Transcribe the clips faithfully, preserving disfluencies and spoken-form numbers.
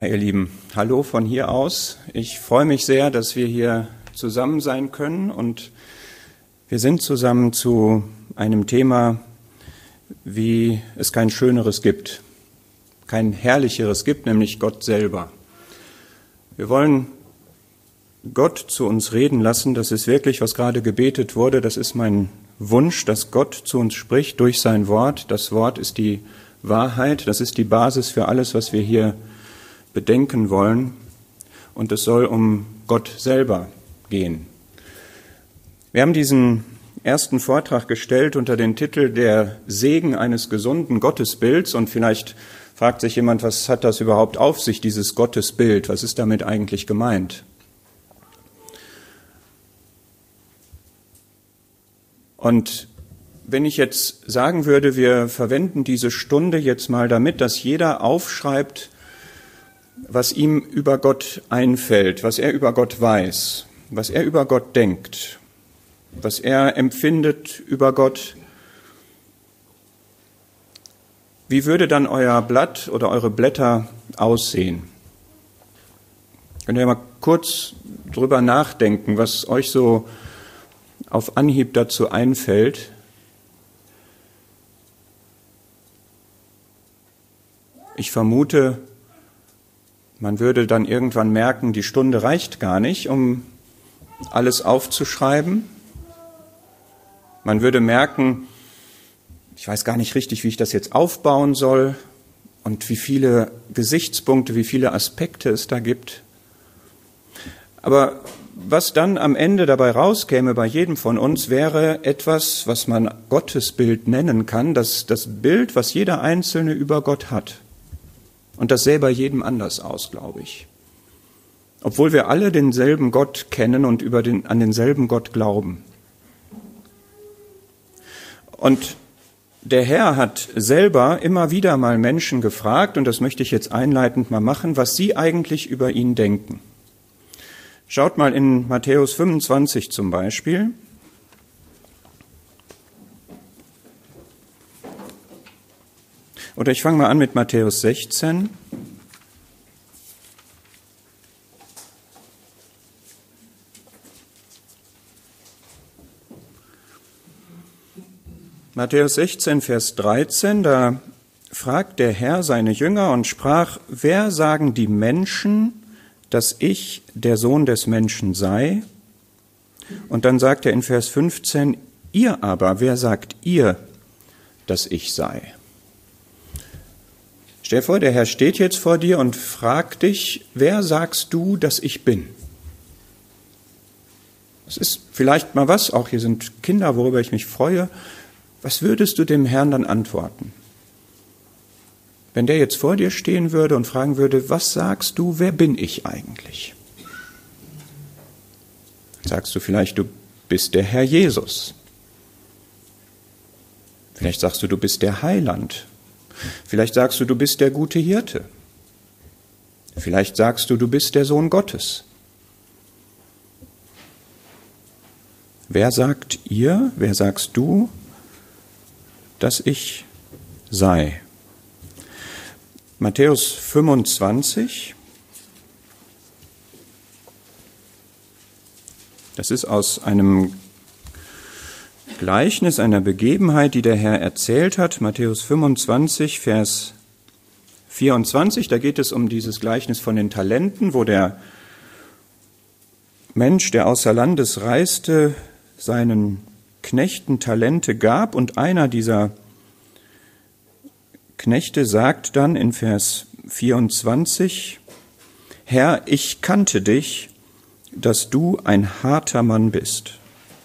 Ihr Lieben, hallo von hier aus. Ich freue mich sehr, dass wir hier zusammen sein können und wir sind zusammen zu einem Thema, wie es kein schöneres gibt, kein herrlicheres gibt, nämlich Gott selber. Wir wollen Gott zu uns reden lassen. Das ist wirklich, was gerade gebetet wurde. Das ist mein Wunsch, dass Gott zu uns spricht durch sein Wort. Das Wort ist die Wahrheit. Das ist die Basis für alles, was wir hier bedenken wollen. Und es soll um Gott selber gehen. Wir haben diesen ersten Vortrag gestellt unter den Titel Der Segen eines gesunden Gottesbilds. Und vielleicht fragt sich jemand, was hat das überhaupt auf sich, dieses Gottesbild? Was ist damit eigentlich gemeint? Und wenn ich jetzt sagen würde, wir verwenden diese Stunde jetzt mal damit, dass jeder aufschreibt, was ihm über Gott einfällt, was er über Gott weiß, was er über Gott denkt, was er empfindet über Gott. Wie würde dann euer Blatt oder eure Blätter aussehen? Könnt ihr mal kurz drüber nachdenken, was euch so auf Anhieb dazu einfällt? Ich vermute, man würde dann irgendwann merken, die Stunde reicht gar nicht, um alles aufzuschreiben. Man würde merken, ich weiß gar nicht richtig, wie ich das jetzt aufbauen soll und wie viele Gesichtspunkte, wie viele Aspekte es da gibt. Aber was dann am Ende dabei rauskäme bei jedem von uns, wäre etwas, was man Gottesbild nennen kann, das, das Bild, was jeder Einzelne über Gott hat. Und das sähe bei jedem anders aus, glaube ich. Obwohl wir alle denselben Gott kennen und über den, an denselben Gott glauben. Und der Herr hat selber immer wieder mal Menschen gefragt, und das möchte ich jetzt einleitend mal machen, was sie eigentlich über ihn denken. Schaut mal in Matthäus fünfundzwanzig zum Beispiel. Oder ich fange mal an mit Matthäus sechzehn. Matthäus sechzehn, Vers dreizehn, da fragt der Herr seine Jünger und sprach, wer sagen die Menschen, dass ich der Sohn des Menschen sei? Und dann sagt er in Vers fünfzehn, ihr aber, wer sagt ihr, dass ich sei? Stell dir vor, der Herr steht jetzt vor dir und fragt dich, wer sagst du, dass ich bin? Das ist vielleicht mal was, auch hier sind Kinder, worüber ich mich freue. Was würdest du dem Herrn dann antworten? Wenn der jetzt vor dir stehen würde und fragen würde, was sagst du, wer bin ich eigentlich? Dann sagst du vielleicht, du bist der Herr Jesus. Vielleicht sagst du, du bist der Heiland. Vielleicht sagst du, du bist der gute Hirte. Vielleicht sagst du, du bist der Sohn Gottes. Wer sagt ihr, wer sagst du, dass ich sei? Matthäus fünfundzwanzig. Das ist aus einem Gleichnis, einer Begebenheit, die der Herr erzählt hat. Matthäus fünfundzwanzig, Vers vierundzwanzig, da geht es um dieses Gleichnis von den Talenten, wo der Mensch, der außer Landes reiste, seinen Knechten Talente gab und einer dieser Knechte sagt dann in Vers vierundzwanzig, Herr, ich kannte dich, dass du ein harter Mann bist.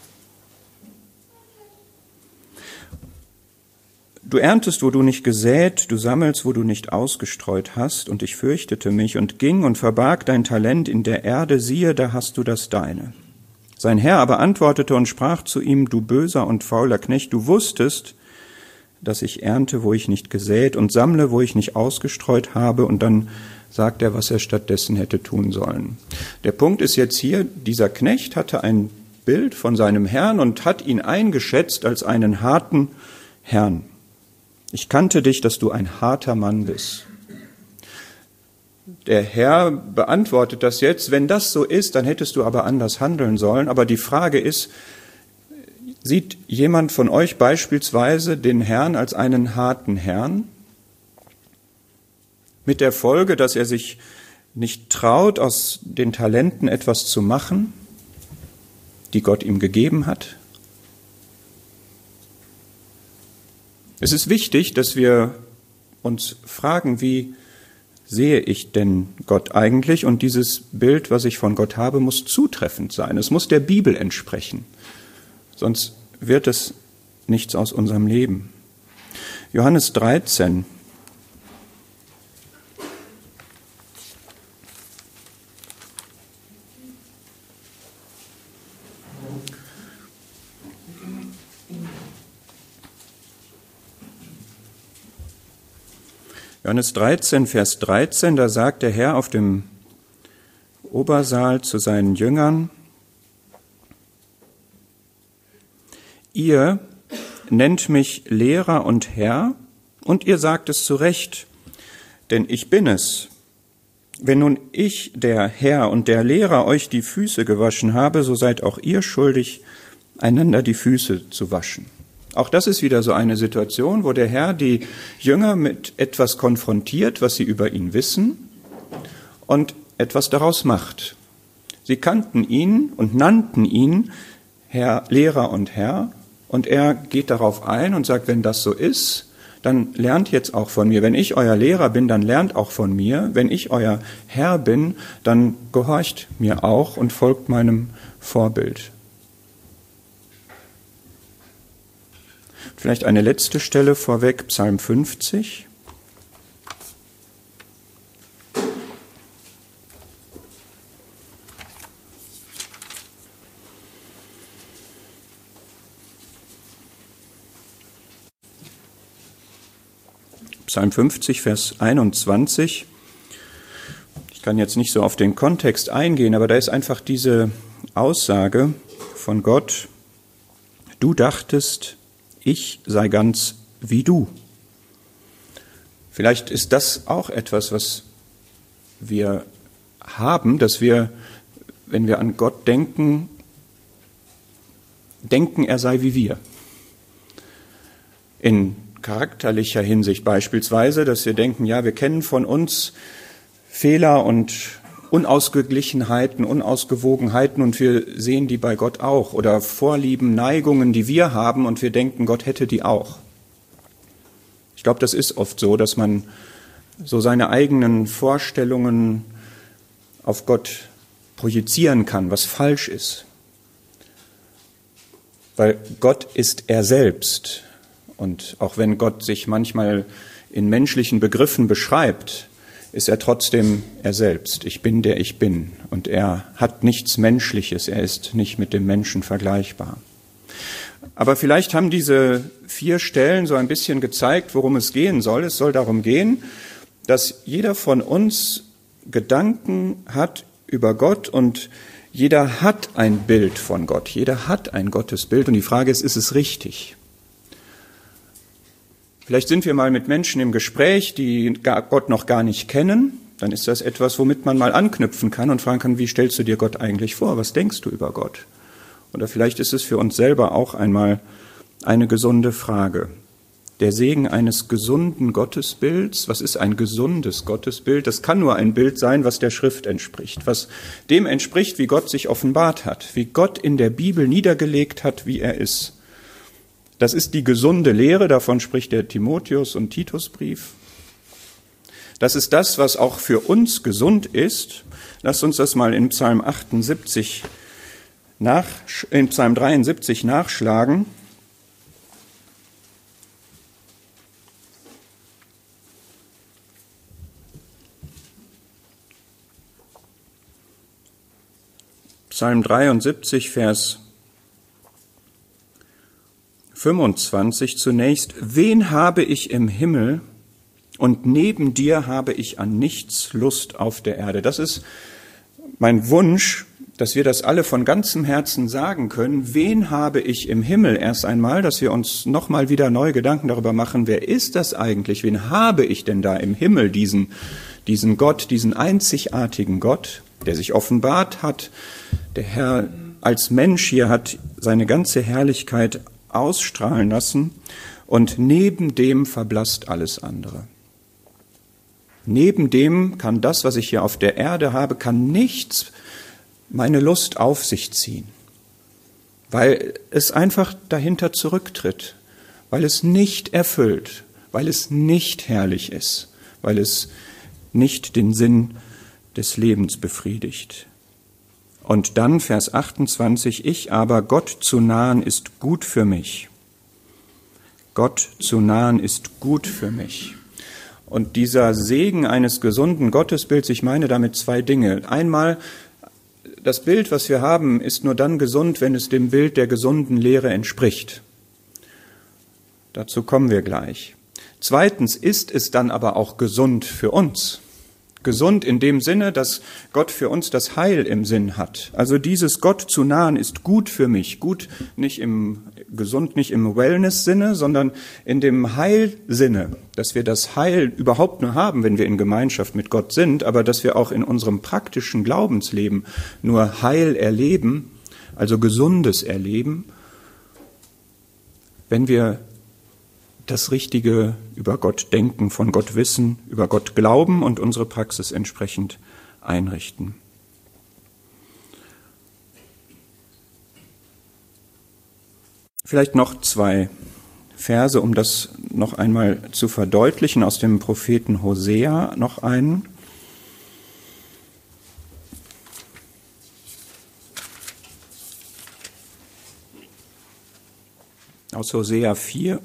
Du erntest, wo du nicht gesät, du sammelst, wo du nicht ausgestreut hast, und ich fürchtete mich und ging und verbarg dein Talent in der Erde, siehe, da hast du das deine. Sein Herr aber antwortete und sprach zu ihm, du böser und fauler Knecht, du wusstest, dass ich ernte, wo ich nicht gesät, und sammle, wo ich nicht ausgestreut habe, und dann sagt er, was er stattdessen hätte tun sollen. Der Punkt ist jetzt hier, dieser Knecht hatte ein Bild von seinem Herrn und hat ihn eingeschätzt als einen harten Herrn. Ich kannte dich, dass du ein harter Mann bist. der Herr beantwortet das jetzt, wenn das so ist, dann hättest du aber anders handeln sollen. Aber die Frage ist, sieht jemand von euch beispielsweise den Herrn als einen harten Herrn? Mit der Folge, dass er sich nicht traut, aus den Talenten etwas zu machen, die Gott ihm gegeben hat? Es ist wichtig, dass wir uns fragen, wie sehe ich denn Gott eigentlich? Und dieses Bild, was ich von Gott habe, muss zutreffend sein. Es muss der Bibel entsprechen. Sonst wird es nichts aus unserem Leben. Johannes dreizehn. Johannes dreizehn, Vers dreizehn, da sagt der Herr auf dem Obersaal zu seinen Jüngern: Ihr nennt mich Lehrer und Herr, und ihr sagt es zu Recht, denn ich bin es. Wenn nun ich, der Herr und der Lehrer, euch die Füße gewaschen habe, so seid auch ihr schuldig, einander die Füße zu waschen. Auch das ist wieder so eine Situation, wo der Herr die Jünger mit etwas konfrontiert, was sie über ihn wissen, und etwas daraus macht. Sie kannten ihn und nannten ihn Herr, Lehrer und Herr, und er geht darauf ein und sagt, wenn das so ist, dann lernt jetzt auch von mir. Wenn ich euer Lehrer bin, dann lernt auch von mir. Wenn ich euer Herr bin, dann gehorcht mir auch und folgt meinem Vorbild. Vielleicht eine letzte Stelle vorweg, Psalm fünfzig. Psalm fünfzig, Vers einundzwanzig. Ich kann jetzt nicht so auf den Kontext eingehen, aber da ist einfach diese Aussage von Gott: Du dachtest, ich sei ganz wie du. Vielleicht ist das auch etwas, was wir haben, dass wir, wenn wir an Gott denken, denken, er sei wie wir. In charakterlicher Hinsicht beispielsweise, dass wir denken, ja, wir kennen von uns Fehler und Unausgeglichenheiten, Unausgewogenheiten, und wir sehen die bei Gott auch, oder Vorlieben, Neigungen, die wir haben, und wir denken, Gott hätte die auch. Ich glaube, das ist oft so, dass man so seine eigenen Vorstellungen auf Gott projizieren kann, was falsch ist. Weil Gott ist er selbst. Und auch wenn Gott sich manchmal in menschlichen Begriffen beschreibt, ist er trotzdem er selbst. Ich bin, der ich bin. Und er hat nichts Menschliches. Er ist nicht mit dem Menschen vergleichbar. Aber vielleicht haben diese vier Stellen so ein bisschen gezeigt, worum es gehen soll. Es soll darum gehen, dass jeder von uns Gedanken hat über Gott, und jeder hat ein Bild von Gott. Jeder hat ein Gottesbild. Und die Frage ist, ist es richtig? Vielleicht sind wir mal mit Menschen im Gespräch, die Gott noch gar nicht kennen. Dann ist das etwas, womit man mal anknüpfen kann und fragen kann, wie stellst du dir Gott eigentlich vor? Was denkst du über Gott? Oder vielleicht ist es für uns selber auch einmal eine gesunde Frage. Der Segen eines gesunden Gottesbilds. Was ist ein gesundes Gottesbild? Das kann nur ein Bild sein, was der Schrift entspricht, was dem entspricht, wie Gott sich offenbart hat, wie Gott in der Bibel niedergelegt hat, wie er ist. Das ist die gesunde Lehre, davon spricht der Timotheus- und Titusbrief. Das ist das, was auch für uns gesund ist. Lasst uns das mal in Psalm achtundsiebzig nach, in Psalm dreiundsiebzig nachschlagen. Psalm dreiundsiebzig, Vers fünfundzwanzig zunächst: Wen habe ich im Himmel, und neben dir habe ich an nichts Lust auf der Erde. Das ist mein Wunsch, dass wir das alle von ganzem Herzen sagen können. Wen habe ich im Himmel? Erst einmal, dass wir uns nochmal wieder neue Gedanken darüber machen, wer ist das eigentlich? Wen habe ich denn da im Himmel, diesen, diesen Gott, diesen einzigartigen Gott, der sich offenbart hat, der Herr als Mensch hier hat seine ganze Herrlichkeit ausstrahlen lassen und neben dem verblasst alles andere. Neben dem kann das, was ich hier auf der Erde habe, kann nichts meine Lust auf sich ziehen, weil es einfach dahinter zurücktritt, weil es nicht erfüllt, weil es nicht herrlich ist, weil es nicht den Sinn des Lebens befriedigt. Und dann Vers achtundzwanzig, ich aber, Gott zu nahen ist gut für mich. Gott zu nahen ist gut für mich. Und dieser Segen eines gesunden Gottesbilds, ich meine damit zwei Dinge. Einmal, das Bild, was wir haben, ist nur dann gesund, wenn es dem Bild der gesunden Lehre entspricht. Dazu kommen wir gleich. Zweitens ist es dann aber auch gesund für uns. Gesund in dem Sinne, dass Gott für uns das Heil im Sinn hat. Also dieses Gott zu nahen ist gut für mich. Gut nicht im, gesund nicht im Wellness-Sinne, sondern in dem Heilsinne, dass wir das Heil überhaupt nur haben, wenn wir in Gemeinschaft mit Gott sind, aber dass wir auch in unserem praktischen Glaubensleben nur Heil erleben, also Gesundes erleben, wenn wir das Richtige über Gott denken, von Gott wissen, über Gott glauben und unsere Praxis entsprechend einrichten. Vielleicht noch zwei Verse, um das noch einmal zu verdeutlichen, aus dem Propheten Hosea noch einen. Aus Hosea vier.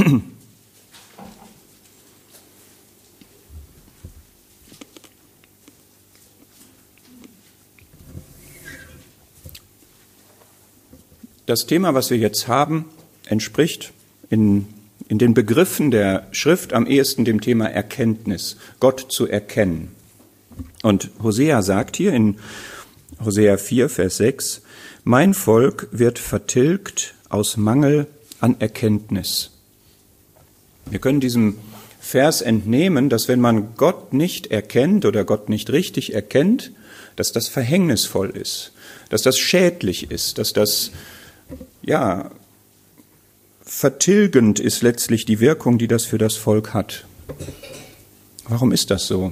Das Thema, was wir jetzt haben, entspricht in, in den Begriffen der Schrift am ehesten dem Thema Erkenntnis, Gott zu erkennen. Und Hosea sagt hier in Hosea vier, Vers sechs, mein Volk wird vertilgt aus Mangel an Erkenntnis. Wir können diesem Vers entnehmen, dass wenn man Gott nicht erkennt oder Gott nicht richtig erkennt, dass das verhängnisvoll ist, dass das schädlich ist, dass das ja vertilgend ist letztlich die Wirkung, die das für das Volk hat. Warum ist das so?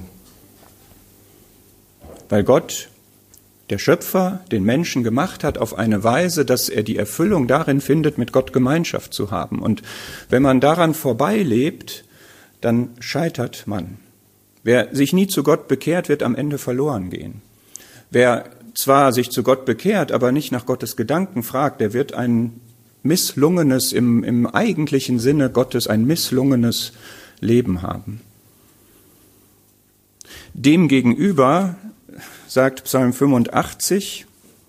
Weil Gott, der Schöpfer, den Menschen gemacht hat auf eine Weise, dass er die Erfüllung darin findet, mit Gott Gemeinschaft zu haben. Und wenn man daran vorbeilebt, dann scheitert man. Wer sich nie zu Gott bekehrt, wird am Ende verloren gehen. Wer zwar sich zu Gott bekehrt, aber nicht nach Gottes Gedanken fragt, der wird ein misslungenes, im, im eigentlichen Sinne Gottes, ein misslungenes Leben haben. Demgegenüber sagt Psalm fünfundachtzig,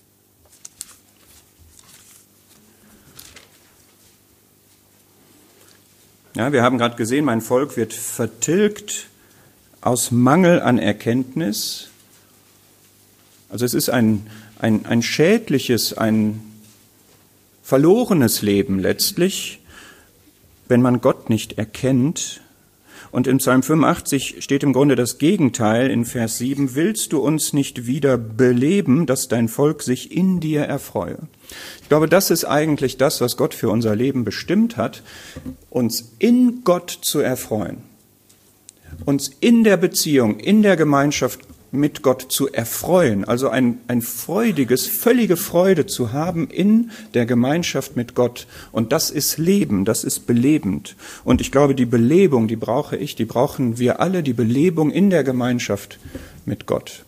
ja, wir haben gerade gesehen, mein Volk wird vertilgt aus Mangel an Erkenntnis. Also es ist ein, ein, ein schädliches, ein verlorenes Leben letztlich, wenn man Gott nicht erkennt. Und im Psalm fünfundachtzig steht im Grunde das Gegenteil in Vers sieben, willst du uns nicht wieder beleben, dass dein Volk sich in dir erfreue? Ich glaube, das ist eigentlich das, was Gott für unser Leben bestimmt hat, uns in Gott zu erfreuen, uns in der Beziehung, in der Gemeinschaft mit Gott zu erfreuen, also ein, ein freudiges, völlige Freude zu haben in der Gemeinschaft mit Gott. Und das ist Leben, das ist belebend. Und ich glaube, die Belebung, die brauche ich, die brauchen wir alle, die Belebung in der Gemeinschaft mit Gott.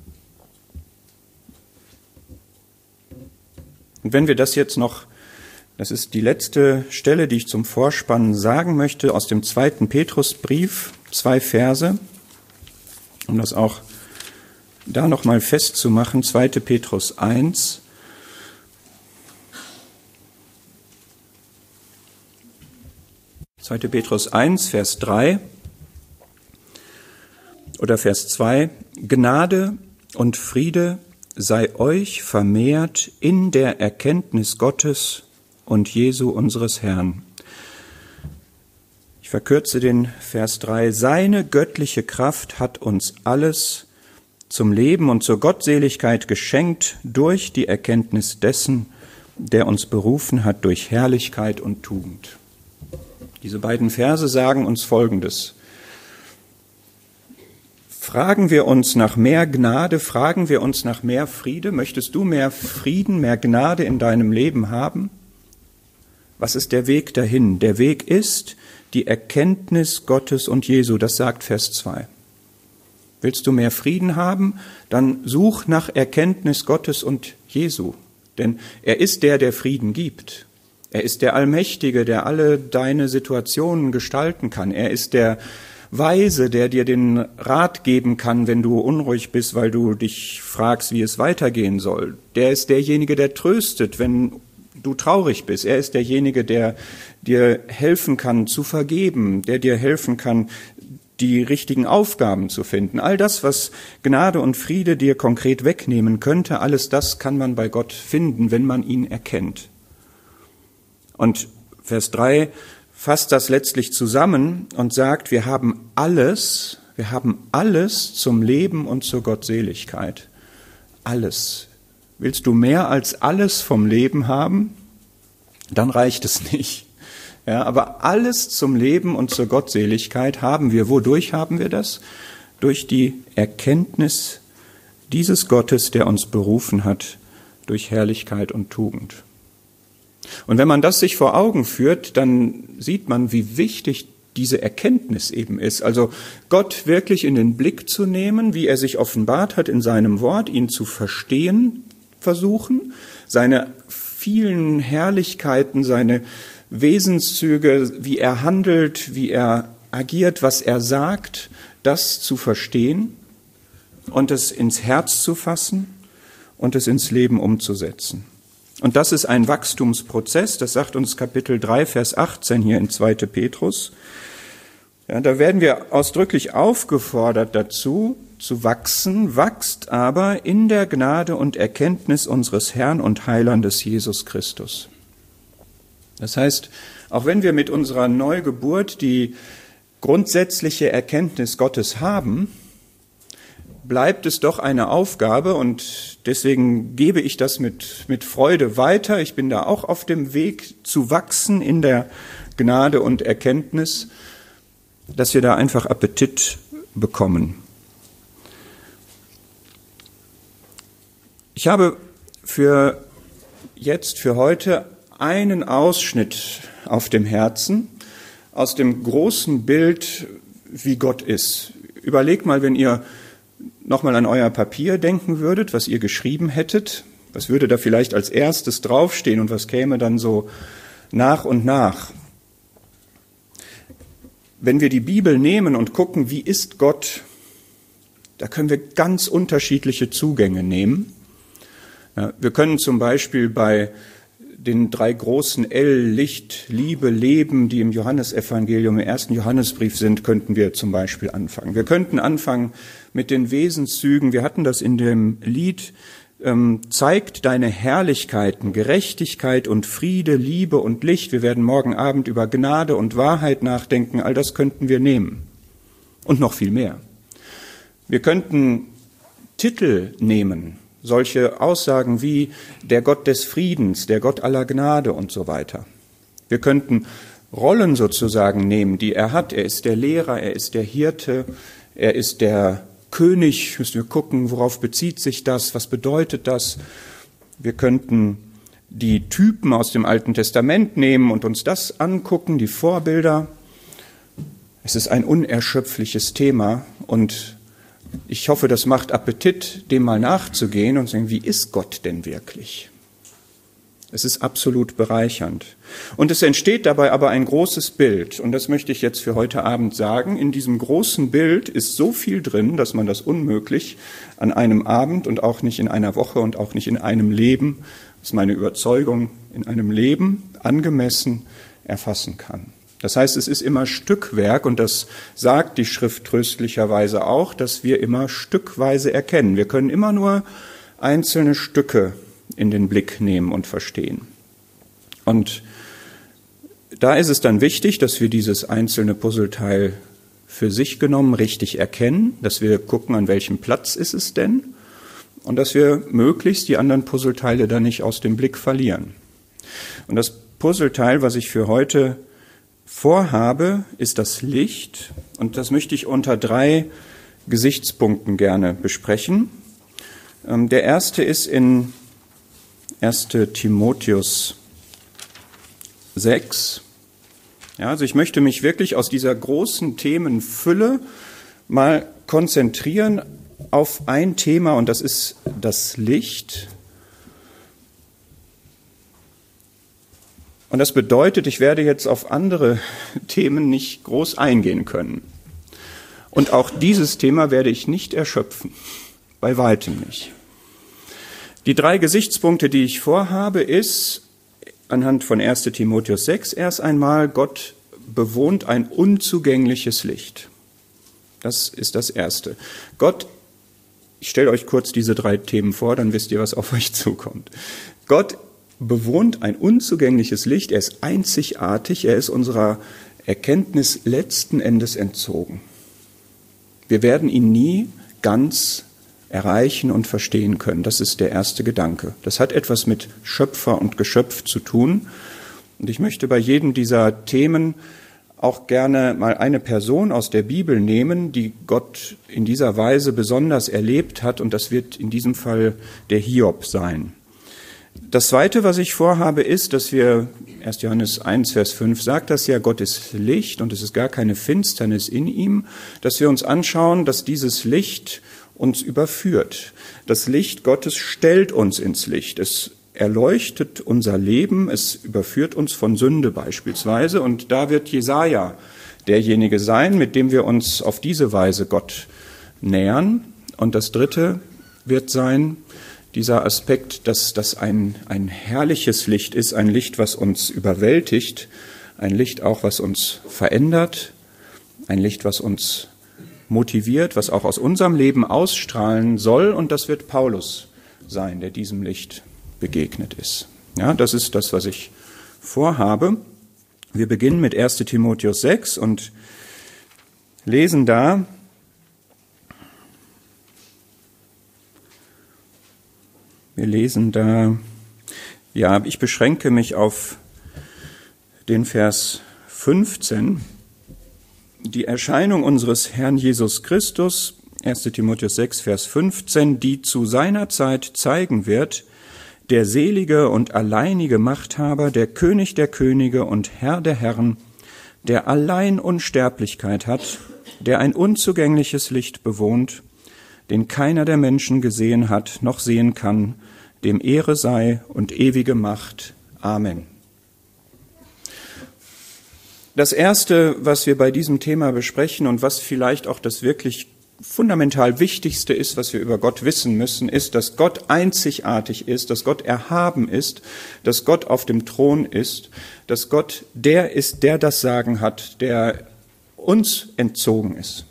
Und wenn wir das jetzt noch, das ist die letzte Stelle, die ich zum Vorspannen sagen möchte, aus dem zweiten Petrusbrief, zwei Verse, um das auch da nochmal festzumachen, zweiter Petrus eins. zweiter Petrus eins, Vers drei oder Vers zwei. Gnade und Friede sei euch vermehrt in der Erkenntnis Gottes und Jesu unseres Herrn. Ich verkürze den Vers drei. Seine göttliche Kraft hat uns alles zum Leben und zur Gottseligkeit geschenkt durch die Erkenntnis dessen, der uns berufen hat durch Herrlichkeit und Tugend. Diese beiden Verse sagen uns Folgendes. Fragen wir uns nach mehr Gnade, fragen wir uns nach mehr Friede? Möchtest du mehr Frieden, mehr Gnade in deinem Leben haben? Was ist der Weg dahin? Der Weg ist die Erkenntnis Gottes und Jesu, das sagt Vers zwei. Willst du mehr Frieden haben? Dann such nach Erkenntnis Gottes und Jesu. Denn er ist der, der Frieden gibt. Er ist der Allmächtige, der alle deine Situationen gestalten kann. Er ist der Weise, der dir den Rat geben kann, wenn du unruhig bist, weil du dich fragst, wie es weitergehen soll. Der ist derjenige, der tröstet, wenn du traurig bist. Er ist derjenige, der dir helfen kann zu vergeben, der dir helfen kann, die richtigen Aufgaben zu finden. All das, was Gnade und Friede dir konkret wegnehmen könnte, alles das kann man bei Gott finden, wenn man ihn erkennt. Und Vers drei fasst das letztlich zusammen und sagt, wir haben alles, wir haben alles zum Leben und zur Gottseligkeit. Alles. Willst du mehr als alles vom Leben haben? Dann reicht es nicht. Ja, aber alles zum Leben und zur Gottseligkeit haben wir. Wodurch haben wir das? Durch die Erkenntnis dieses Gottes, der uns berufen hat, durch Herrlichkeit und Tugend. Und wenn man das sich vor Augen führt, dann sieht man, wie wichtig diese Erkenntnis eben ist. Also Gott wirklich in den Blick zu nehmen, wie er sich offenbart hat in seinem Wort, ihn zu verstehen versuchen, seine vielen Herrlichkeiten, seine Wesenszüge, wie er handelt, wie er agiert, was er sagt, das zu verstehen und es ins Herz zu fassen und es ins Leben umzusetzen. Und das ist ein Wachstumsprozess, das sagt uns Kapitel drei, Vers achtzehn hier in zweiten Petrus. Ja, da werden wir ausdrücklich aufgefordert dazu, zu wachsen, wachst aber in der Gnade und Erkenntnis unseres Herrn und Heilandes Jesus Christus. Das heißt, auch wenn wir mit unserer Neugeburt die grundsätzliche Erkenntnis Gottes haben, bleibt es doch eine Aufgabe und deswegen gebe ich das mit, mit Freude weiter. Ich bin da auch auf dem Weg zu wachsen in der Gnade und Erkenntnis, dass wir da einfach Appetit bekommen. Ich habe für jetzt, für heute einen Ausschnitt auf dem Herzen aus dem großen Bild, wie Gott ist. Überlegt mal, wenn ihr nochmal an euer Papier denken würdet, was ihr geschrieben hättet, was würde da vielleicht als erstes draufstehen und was käme dann so nach und nach? Wenn wir die Bibel nehmen und gucken, wie ist Gott, da können wir ganz unterschiedliche Zugänge nehmen. Ja, wir können zum Beispiel bei den drei großen L, Licht, Liebe, Leben, die im Johannesevangelium, im ersten Johannesbrief sind, könnten wir zum Beispiel anfangen. Wir könnten anfangen mit den Wesenszügen. Wir hatten das in dem Lied, ähm, zeigt deine Herrlichkeiten, Gerechtigkeit und Friede, Liebe und Licht. Wir werden morgen Abend über Gnade und Wahrheit nachdenken. All das könnten wir nehmen. Und noch viel mehr. Wir könnten Titel nehmen. Solche Aussagen wie der Gott des Friedens, der Gott aller Gnade und so weiter. Wir könnten Rollen sozusagen nehmen, die er hat. Er ist der Lehrer, er ist der Hirte, er ist der König. Müssen wir gucken, worauf bezieht sich das, was bedeutet das. Wir könnten die Typen aus dem Alten Testament nehmen und uns das angucken, die Vorbilder. Es ist ein unerschöpfliches Thema und ich hoffe, das macht Appetit, dem mal nachzugehen und zu sagen, wie ist Gott denn wirklich? Es ist absolut bereichernd. Und es entsteht dabei aber ein großes Bild. Und das möchte ich jetzt für heute Abend sagen. In diesem großen Bild ist so viel drin, dass man das unmöglich an einem Abend und auch nicht in einer Woche und auch nicht in einem Leben, das ist meine Überzeugung, in einem Leben angemessen erfassen kann. Das heißt, es ist immer Stückwerk und das sagt die Schrift tröstlicherweise auch, dass wir immer stückweise erkennen. Wir können immer nur einzelne Stücke in den Blick nehmen und verstehen. Und da ist es dann wichtig, dass wir dieses einzelne Puzzleteil für sich genommen richtig erkennen, dass wir gucken, an welchem Platz ist es denn und dass wir möglichst die anderen Puzzleteile dann nicht aus dem Blick verlieren. Und das Puzzleteil, was ich für heute vorhabe, ist das Licht und das möchte ich unter drei Gesichtspunkten gerne besprechen. Der erste ist in erster Timotheus sechs. Ja, also ich möchte mich wirklich aus dieser großen Themenfülle mal konzentrieren auf ein Thema und das ist das Licht. Und das bedeutet, ich werde jetzt auf andere Themen nicht groß eingehen können. Und auch dieses Thema werde ich nicht erschöpfen, bei weitem nicht. Die drei Gesichtspunkte, die ich vorhabe, ist anhand von erster Timotheus sechs erst einmal, Gott bewohnt ein unzugängliches Licht. Das ist das Erste. Gott, ich stelle euch kurz diese drei Themen vor, dann wisst ihr, was auf euch zukommt. Gott bewohnt ein unzugängliches Licht, er ist einzigartig, er ist unserer Erkenntnis letzten Endes entzogen. Wir werden ihn nie ganz erreichen und verstehen können. Das ist der erste Gedanke. Das hat etwas mit Schöpfer und Geschöpf zu tun. Und ich möchte bei jedem dieser Themen auch gerne mal eine Person aus der Bibel nehmen, die Gott in dieser Weise besonders erlebt hat. Und das wird in diesem Fall der Hiob sein. Das Zweite, was ich vorhabe, ist, dass wir, erster Johannes eins, Vers fünf sagt das ja, Gott ist Licht und es ist gar keine Finsternis in ihm, dass wir uns anschauen, dass dieses Licht uns überführt. Das Licht Gottes stellt uns ins Licht. Es erleuchtet unser Leben, es überführt uns von Sünde beispielsweise. Und da wird Jesaja derjenige sein, mit dem wir uns auf diese Weise Gott nähern. Und das Dritte wird sein, dieser Aspekt, dass das ein, ein herrliches Licht ist, ein Licht, was uns überwältigt, ein Licht auch, was uns verändert, ein Licht, was uns motiviert, was auch aus unserem Leben ausstrahlen soll. Und das wird Paulus sein, der diesem Licht begegnet ist. Ja, das ist das, was ich vorhabe. Wir beginnen mit erster Timotheus sechs und lesen da Wir lesen da, ja, ich beschränke mich auf den Vers fünfzehn. Die Erscheinung unseres Herrn Jesus Christus, erster Timotheus sechs, Vers fünfzehn, die zu seiner Zeit zeigen wird, der selige und alleinige Machthaber, der König der Könige und Herr der Herren, der allein Unsterblichkeit hat, der ein unzugängliches Licht bewohnt, den keiner der Menschen gesehen hat, noch sehen kann, dem Ehre sei und ewige Macht. Amen. Das Erste, was wir bei diesem Thema besprechen und was vielleicht auch das wirklich fundamental Wichtigste ist, was wir über Gott wissen müssen, ist, dass Gott einzigartig ist, dass Gott erhaben ist, dass Gott auf dem Thron ist, dass Gott der ist, der das Sagen hat, der uns entzogen ist.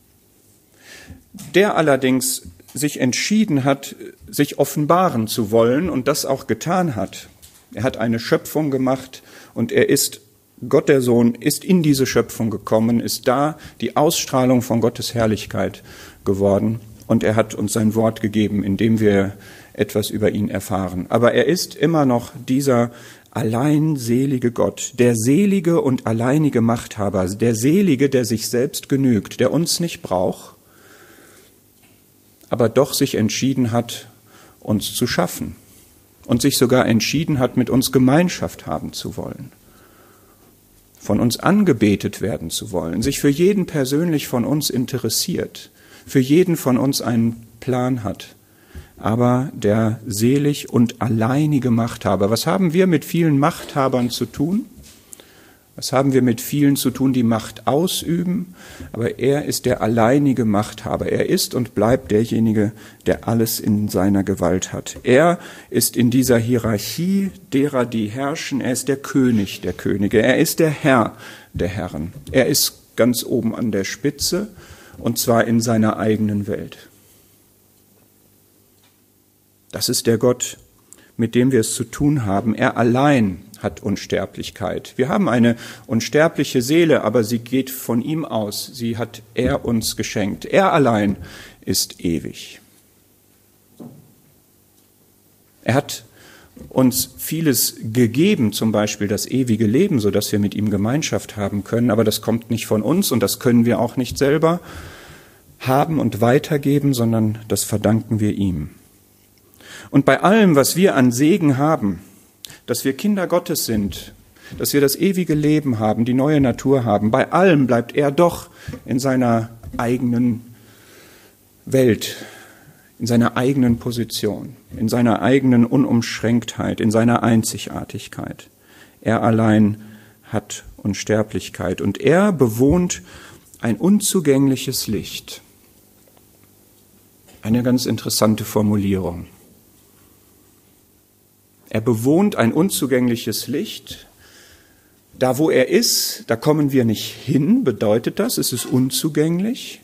Der allerdings sich entschieden hat, sich offenbaren zu wollen und das auch getan hat. Er hat eine Schöpfung gemacht und er ist, Gott der Sohn, ist in diese Schöpfung gekommen, ist da die Ausstrahlung von Gottes Herrlichkeit geworden und er hat uns sein Wort gegeben, in dem wir etwas über ihn erfahren. Aber er ist immer noch dieser allein selige Gott, der selige und alleinige Machthaber, der Selige, der sich selbst genügt, der uns nicht braucht, aber doch sich entschieden hat, uns zu schaffen und sich sogar entschieden hat, mit uns Gemeinschaft haben zu wollen, von uns angebetet werden zu wollen, sich für jeden persönlich von uns interessiert, für jeden von uns einen Plan hat, aber der selig und alleinige Machthaber. Was haben wir mit vielen Machthabern zu tun? Was haben wir mit vielen zu tun, die Macht ausüben? Aber er ist der alleinige Machthaber. Er ist und bleibt derjenige, der alles in seiner Gewalt hat. Er ist in dieser Hierarchie derer, die herrschen. Er ist der König der Könige. Er ist der Herr der Herren. Er ist ganz oben an der Spitze und zwar in seiner eigenen Welt. Das ist der Gott, mit dem wir es zu tun haben. Er allein hat Unsterblichkeit. Wir haben eine unsterbliche Seele, aber sie geht von ihm aus. Sie hat er uns geschenkt. Er allein ist ewig. Er hat uns vieles gegeben, zum Beispiel das ewige Leben, sodass wir mit ihm Gemeinschaft haben können. Aber das kommt nicht von uns und das können wir auch nicht selber haben und weitergeben, sondern das verdanken wir ihm. Und bei allem, was wir an Segen haben, dass wir Kinder Gottes sind, dass wir das ewige Leben haben, die neue Natur haben, bei allem bleibt er doch in seiner eigenen Welt, in seiner eigenen Position, in seiner eigenen Unumschränktheit, in seiner Einzigartigkeit. Er allein hat Unsterblichkeit und er bewohnt ein unzugängliches Licht. Eine ganz interessante Formulierung. Er bewohnt ein unzugängliches Licht. Da, wo er ist, da kommen wir nicht hin, bedeutet das, es ist unzugänglich.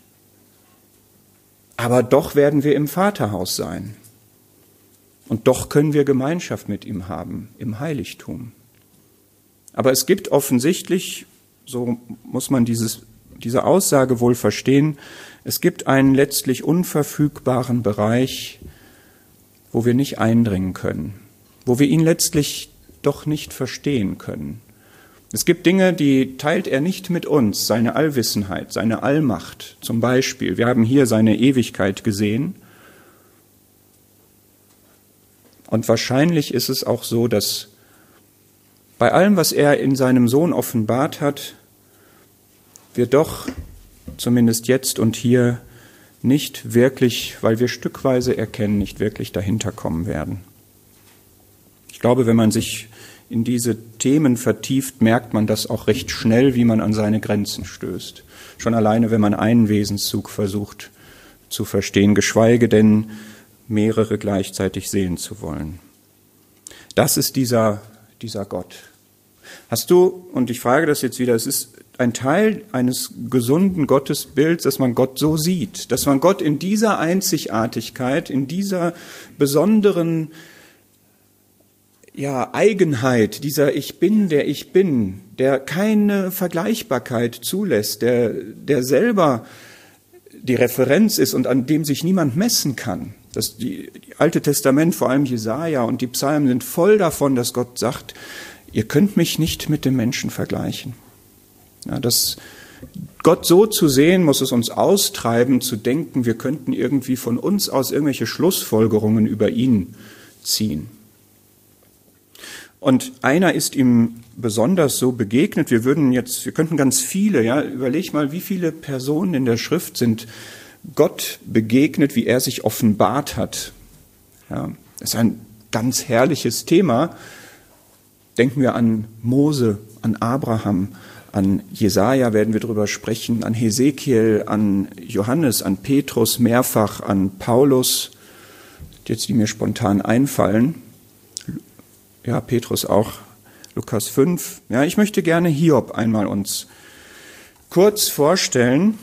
Aber doch werden wir im Vaterhaus sein. Und doch können wir Gemeinschaft mit ihm haben, im Heiligtum. Aber es gibt offensichtlich, so muss man dieses, diese Aussage wohl verstehen, es gibt einen letztlich unverfügbaren Bereich, wo wir nicht eindringen können, wo wir ihn letztlich doch nicht verstehen können. Es gibt Dinge, die teilt er nicht mit uns, seine Allwissenheit, seine Allmacht zum Beispiel. Wir haben hier seine Ewigkeit gesehen. Und wahrscheinlich ist es auch so, dass bei allem, was er in seinem Sohn offenbart hat, wir doch zumindest jetzt und hier nicht wirklich, weil wir stückweise erkennen, nicht wirklich dahinter kommen werden. Ich glaube, wenn man sich in diese Themen vertieft, merkt man das auch recht schnell, wie man an seine Grenzen stößt. Schon alleine, wenn man einen Wesenszug versucht zu verstehen, geschweige denn mehrere gleichzeitig sehen zu wollen. Das ist dieser, dieser Gott. Hast du, und ich frage das jetzt wieder, es ist ein Teil eines gesunden Gottesbilds, dass man Gott so sieht, dass man Gott in dieser Einzigartigkeit, in dieser besonderen ja, Eigenheit, dieser Ich Bin, der ich bin, der keine Vergleichbarkeit zulässt, der, der selber die Referenz ist und an dem sich niemand messen kann. Das die, die Alte Testament, vor allem Jesaja und die Psalmen sind voll davon, dass Gott sagt, ihr könnt mich nicht mit dem Menschen vergleichen. Ja, das Gott so zu sehen, muss es uns austreiben, zu denken, wir könnten irgendwie von uns aus irgendwelche Schlussfolgerungen über ihn ziehen. Und einer ist ihm besonders so begegnet. Wir würden jetzt, wir könnten ganz viele, ja, überleg mal, wie viele Personen in der Schrift sind Gott begegnet, wie er sich offenbart hat. Ja, das ist ein ganz herrliches Thema. Denken wir an Mose, an Abraham, an Jesaja werden wir drüber sprechen, an Hesekiel, an Johannes, an Petrus mehrfach, an Paulus, jetzt die mir spontan einfallen. Ja, Petrus auch, Lukas fünf. Ja, ich möchte gerne Hiob einmal uns kurz vorstellen.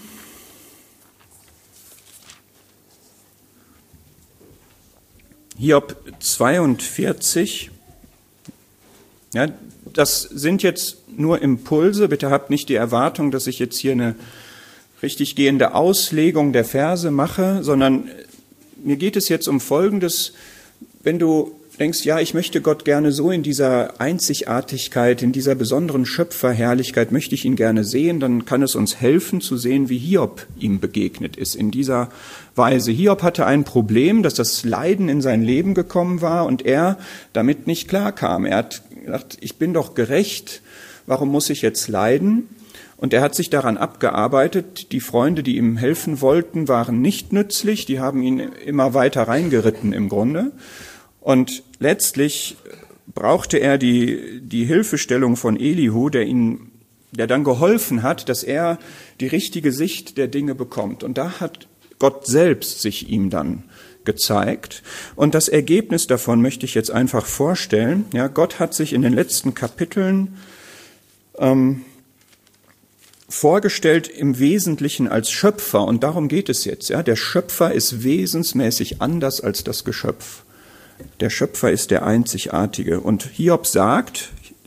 Hiob zweiundvierzig. Ja, das sind jetzt nur Impulse. Bitte habt nicht die Erwartung, dass ich jetzt hier eine richtig gehende Auslegung der Verse mache, sondern mir geht es jetzt um Folgendes. Wenn du denkst, ja, ich möchte Gott gerne so in dieser Einzigartigkeit, in dieser besonderen Schöpferherrlichkeit, möchte ich ihn gerne sehen, dann kann es uns helfen zu sehen, wie Hiob ihm begegnet ist in dieser Weise. Hiob hatte ein Problem, dass das Leiden in sein Leben gekommen war und er damit nicht klarkam. Er hat gedacht, ich bin doch gerecht, warum muss ich jetzt leiden? Und er hat sich daran abgearbeitet. Die Freunde, die ihm helfen wollten, waren nicht nützlich, die haben ihn immer weiter reingeritten im Grunde. Und letztlich brauchte er die, die Hilfestellung von Elihu, der ihn, der dann geholfen hat, dass er die richtige Sicht der Dinge bekommt. Und da hat Gott selbst sich ihm dann gezeigt. Und das Ergebnis davon möchte ich jetzt einfach vorstellen. Ja, Gott hat sich in den letzten Kapiteln ähm, vorgestellt im Wesentlichen als Schöpfer. Und darum geht es jetzt. Ja, der Schöpfer ist wesensmäßig anders als das Geschöpf. Der Schöpfer ist der Einzigartige. Und Hiob sagt,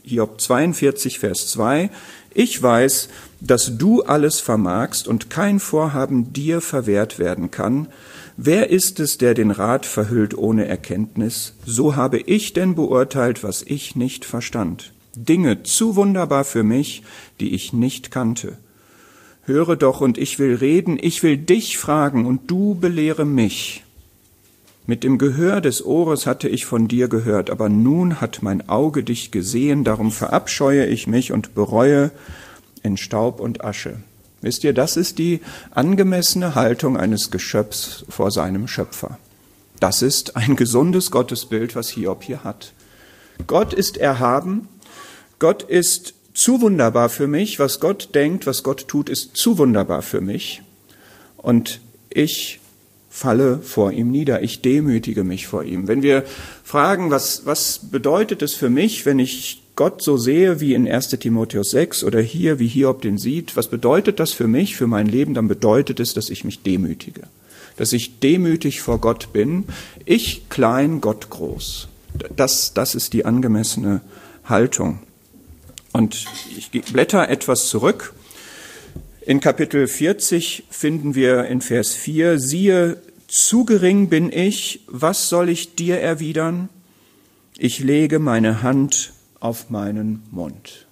Hiob zweiundvierzig, Vers zwei, ich weiß, dass du alles vermagst und kein Vorhaben dir verwehrt werden kann. Wer ist es, der den Rat verhüllt ohne Erkenntnis? So habe ich denn beurteilt, was ich nicht verstand. Dinge zu wunderbar für mich, die ich nicht kannte. Höre doch, und ich will reden, ich will dich fragen, und du belehre mich. Mit dem Gehör des Ohres hatte ich von dir gehört, aber nun hat mein Auge dich gesehen, darum verabscheue ich mich und bereue in Staub und Asche. Wisst ihr, das ist die angemessene Haltung eines Geschöpfs vor seinem Schöpfer. Das ist ein gesundes Gottesbild, was Hiob hier hat. Gott ist erhaben, Gott ist zu wunderbar für mich, was Gott denkt, was Gott tut, ist zu wunderbar für mich. Und ich falle vor ihm nieder, ich demütige mich vor ihm. Wenn wir fragen, was, was bedeutet es für mich, wenn ich Gott so sehe wie in erster Timotheus sechs oder hier, wie Hiob den sieht, was bedeutet das für mich, für mein Leben? Dann bedeutet es, dass ich mich demütige, dass ich demütig vor Gott bin, ich klein, Gott groß. Das, das ist die angemessene Haltung. Und ich blätter etwas zurück. In Kapitel vierzig finden wir in Vers vier, siehe, zu gering bin ich, was soll ich dir erwidern? Ich lege meine Hand auf meinen Mund.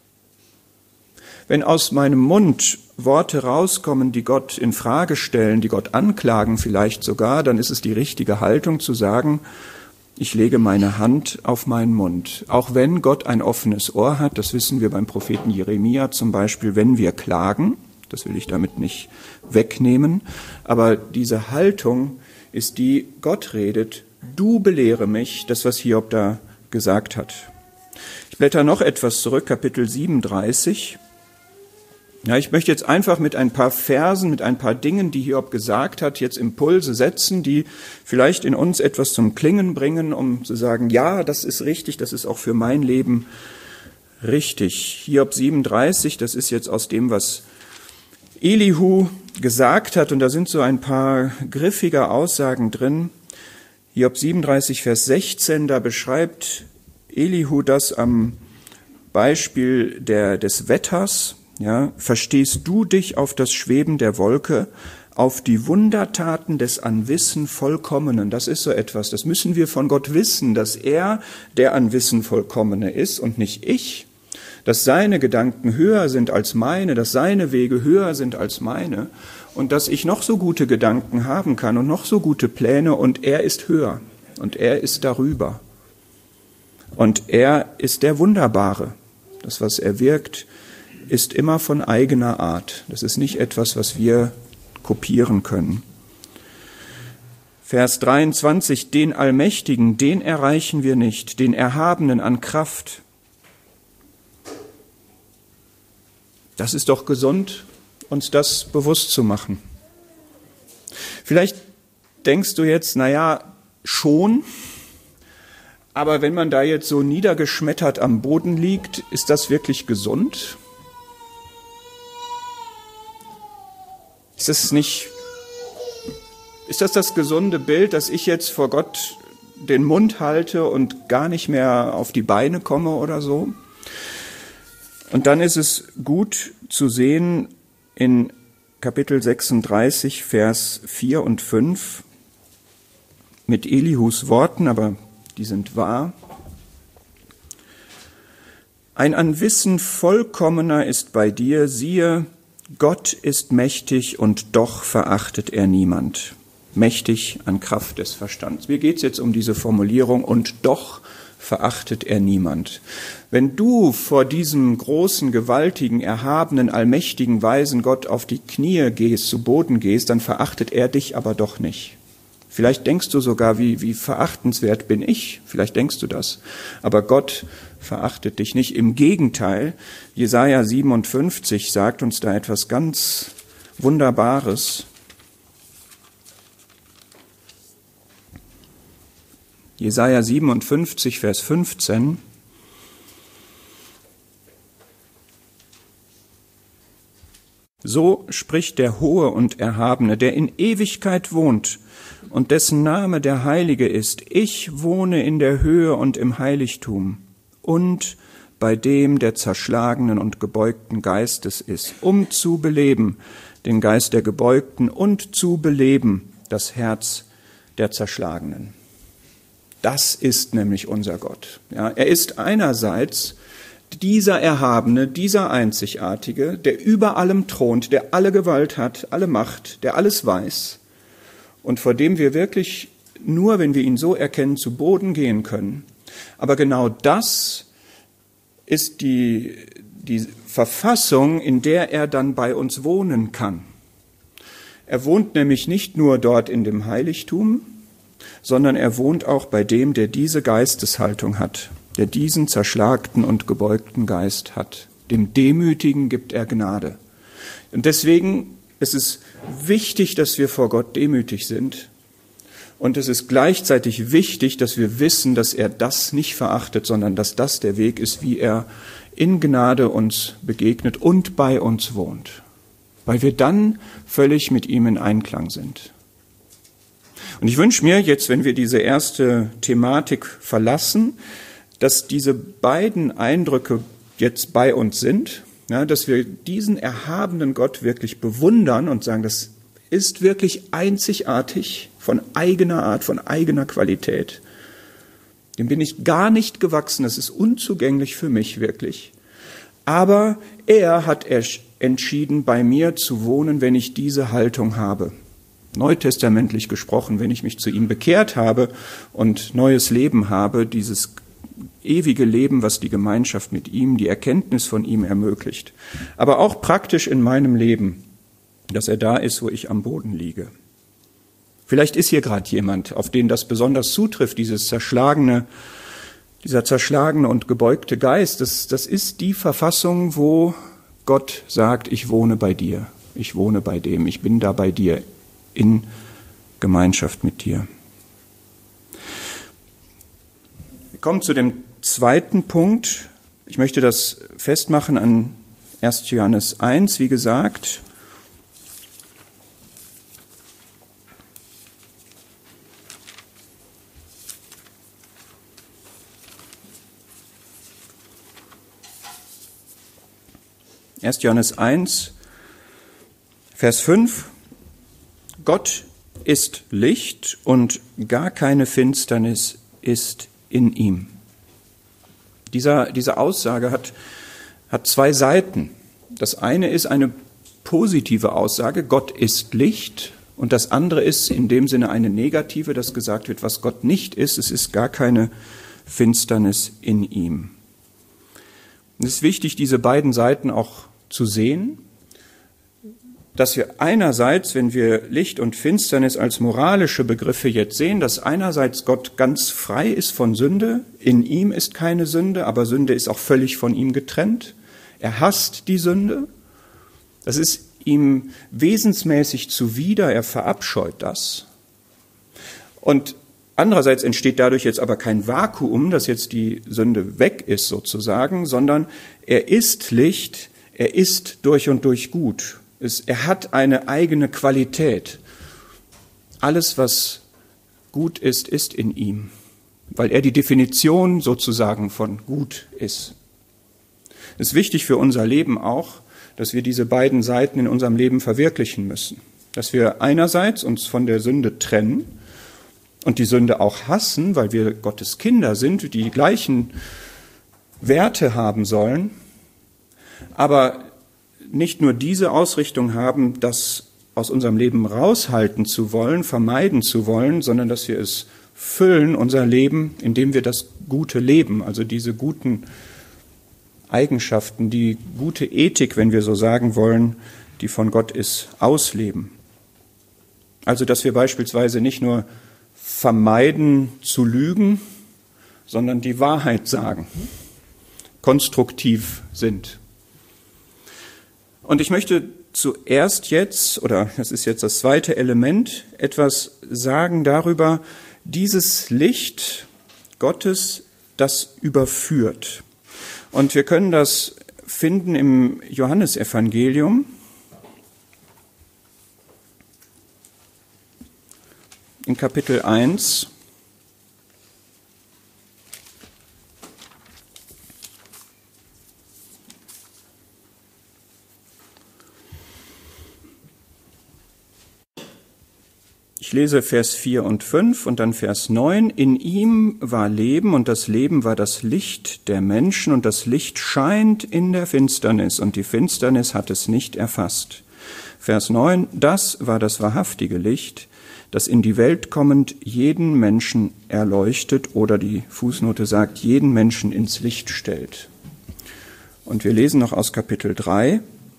Wenn aus meinem Mund Worte rauskommen, die Gott in Frage stellen, die Gott anklagen vielleicht sogar, dann ist es die richtige Haltung zu sagen, ich lege meine Hand auf meinen Mund. Auch wenn Gott ein offenes Ohr hat, das wissen wir beim Propheten Jeremia zum Beispiel, wenn wir klagen, das will ich damit nicht wegnehmen, aber diese Haltung ist die, Gott redet, du belehre mich, das, was Hiob da gesagt hat. Ich blätter noch etwas zurück, Kapitel siebenunddreißig. Ja, ich möchte jetzt einfach mit ein paar Versen, mit ein paar Dingen, die Hiob gesagt hat, jetzt Impulse setzen, die vielleicht in uns etwas zum Klingen bringen, um zu sagen, ja, das ist richtig, das ist auch für mein Leben richtig. Hiob siebenunddreißig, das ist jetzt aus dem, was Elihu gesagt hat, und da sind so ein paar griffige Aussagen drin. Hiob siebenunddreißig, Vers sechzehn, da beschreibt Elihu das am Beispiel der, des Wetters. Ja, verstehst du dich auf das Schweben der Wolke, auf die Wundertaten des an Wissen Vollkommenen? Das ist so etwas, das müssen wir von Gott wissen, dass er der an Wissen Vollkommene ist und nicht ich, dass seine Gedanken höher sind als meine, dass seine Wege höher sind als meine und dass ich noch so gute Gedanken haben kann und noch so gute Pläne und er ist höher und er ist darüber. Und er ist der Wunderbare. Das, was er wirkt, ist immer von eigener Art. Das ist nicht etwas, was wir kopieren können. Vers dreiundzwanzig, den Allmächtigen, den erreichen wir nicht, den Erhabenen an Kraft. Das ist doch gesund, uns das bewusst zu machen. Vielleicht denkst du jetzt, naja, schon, aber wenn man da jetzt so niedergeschmettert am Boden liegt, ist das wirklich gesund? Ist das nicht, ist das das gesunde Bild, dass ich jetzt vor Gott den Mund halte und gar nicht mehr auf die Beine komme oder so? Und dann ist es gut zu sehen in Kapitel sechsunddreißig, Vers vier und fünf mit Elihus Worten, aber die sind wahr. Ein an Wissen vollkommener ist bei dir, siehe, Gott ist mächtig und doch verachtet er niemand. Mächtig an Kraft des Verstands. Mir geht es jetzt um diese Formulierung, und doch verachtet er niemand. Wenn du vor diesem großen, gewaltigen, erhabenen, allmächtigen, weisen Gott auf die Knie gehst, zu Boden gehst, dann verachtet er dich aber doch nicht. Vielleicht denkst du sogar, wie, wie verachtenswert bin ich. Vielleicht denkst du das. Aber Gott verachtet dich nicht. Im Gegenteil, Jesaja siebenundfünfzig sagt uns da etwas ganz Wunderbares. Jesaja siebenundfünfzig, Vers fünfzehn. So spricht der Hohe und Erhabene, der in Ewigkeit wohnt und dessen Name der Heilige ist. Ich wohne in der Höhe und im Heiligtum und bei dem der zerschlagenen und gebeugten Geistes ist, um zu beleben den Geist der Gebeugten und zu beleben das Herz der Zerschlagenen. Das ist nämlich unser Gott. Ja, er ist einerseits dieser Erhabene, dieser Einzigartige, der über allem thront, der alle Gewalt hat, alle Macht, der alles weiß und vor dem wir wirklich nur, wenn wir ihn so erkennen, zu Boden gehen können. Aber genau das ist die, die Verfassung, in der er dann bei uns wohnen kann. Er wohnt nämlich nicht nur dort in dem Heiligtum, sondern er wohnt auch bei dem, der diese Geisteshaltung hat, der diesen zerschlagten und gebeugten Geist hat. Dem Demütigen gibt er Gnade. Und deswegen ist es wichtig, dass wir vor Gott demütig sind. Und es ist gleichzeitig wichtig, dass wir wissen, dass er das nicht verachtet, sondern dass das der Weg ist, wie er in Gnade uns begegnet und bei uns wohnt. Weil wir dann völlig mit ihm in Einklang sind. Und ich wünsche mir jetzt, wenn wir diese erste Thematik verlassen, dass diese beiden Eindrücke jetzt bei uns sind, ja, dass wir diesen erhabenen Gott wirklich bewundern und sagen, das ist wirklich einzigartig, von eigener Art, von eigener Qualität. Dem bin ich gar nicht gewachsen, das ist unzugänglich für mich wirklich. Aber er hat entschieden, bei mir zu wohnen, wenn ich diese Haltung habe. Neutestamentlich gesprochen, wenn ich mich zu ihm bekehrt habe und neues Leben habe, dieses ewige Leben, was die Gemeinschaft mit ihm, die Erkenntnis von ihm ermöglicht. Aber auch praktisch in meinem Leben, dass er da ist, wo ich am Boden liege. Vielleicht ist hier gerade jemand, auf den das besonders zutrifft, dieses zerschlagene, dieser zerschlagene und gebeugte Geist. Das, das ist die Verfassung, wo Gott sagt, ich wohne bei dir, ich wohne bei dem, ich bin da bei dir, in Gemeinschaft mit dir. Wir kommen zu dem zweiten Punkt. Ich möchte das festmachen an erster Johannes eins, wie gesagt. erster Johannes eins, Vers fünf. Gott ist Licht und gar keine Finsternis ist in ihm. Dieser, diese Aussage hat, hat zwei Seiten. Das eine ist eine positive Aussage, Gott ist Licht, und das andere ist in dem Sinne eine negative, dass gesagt wird, was Gott nicht ist, es ist gar keine Finsternis in ihm. Es ist wichtig, diese beiden Seiten auch zu sehen, dass wir einerseits, wenn wir Licht und Finsternis als moralische Begriffe jetzt sehen, dass einerseits Gott ganz frei ist von Sünde, in ihm ist keine Sünde, aber Sünde ist auch völlig von ihm getrennt. Er hasst die Sünde, das ist ihm wesensmäßig zuwider, er verabscheut das. Und andererseits entsteht dadurch jetzt aber kein Vakuum, dass jetzt die Sünde weg ist sozusagen, sondern er ist Licht, er ist durch und durch gut. Es, er hat eine eigene Qualität. Alles, was gut ist, ist in ihm, weil er die Definition sozusagen von gut ist. Es ist wichtig für unser Leben auch, dass wir diese beiden Seiten in unserem Leben verwirklichen müssen. Dass wir einerseits uns von der Sünde trennen und die Sünde auch hassen, weil wir Gottes Kinder sind, die die gleichen Werte haben sollen, aber nicht nur diese Ausrichtung haben, das aus unserem Leben raushalten zu wollen, vermeiden zu wollen, sondern dass wir es füllen, unser Leben, indem wir das Gute leben, also diese guten Eigenschaften, die gute Ethik, wenn wir so sagen wollen, die von Gott ist, ausleben. Also, dass wir beispielsweise nicht nur vermeiden zu lügen, sondern die Wahrheit sagen, konstruktiv sind. Und ich möchte zuerst jetzt, oder das ist jetzt das zweite Element, etwas sagen darüber, dieses Licht Gottes, das überführt. Und wir können das finden im Johannesevangelium. In Kapitel eins. Ich lese Vers vier und fünf und dann Vers neun. In ihm war Leben und das Leben war das Licht der Menschen und das Licht scheint in der Finsternis und die Finsternis hat es nicht erfasst. Vers neun. Das war das wahrhaftige Licht, das in die Welt kommend jeden Menschen erleuchtet oder die Fußnote sagt, jeden Menschen ins Licht stellt. Und wir lesen noch aus Kapitel drei,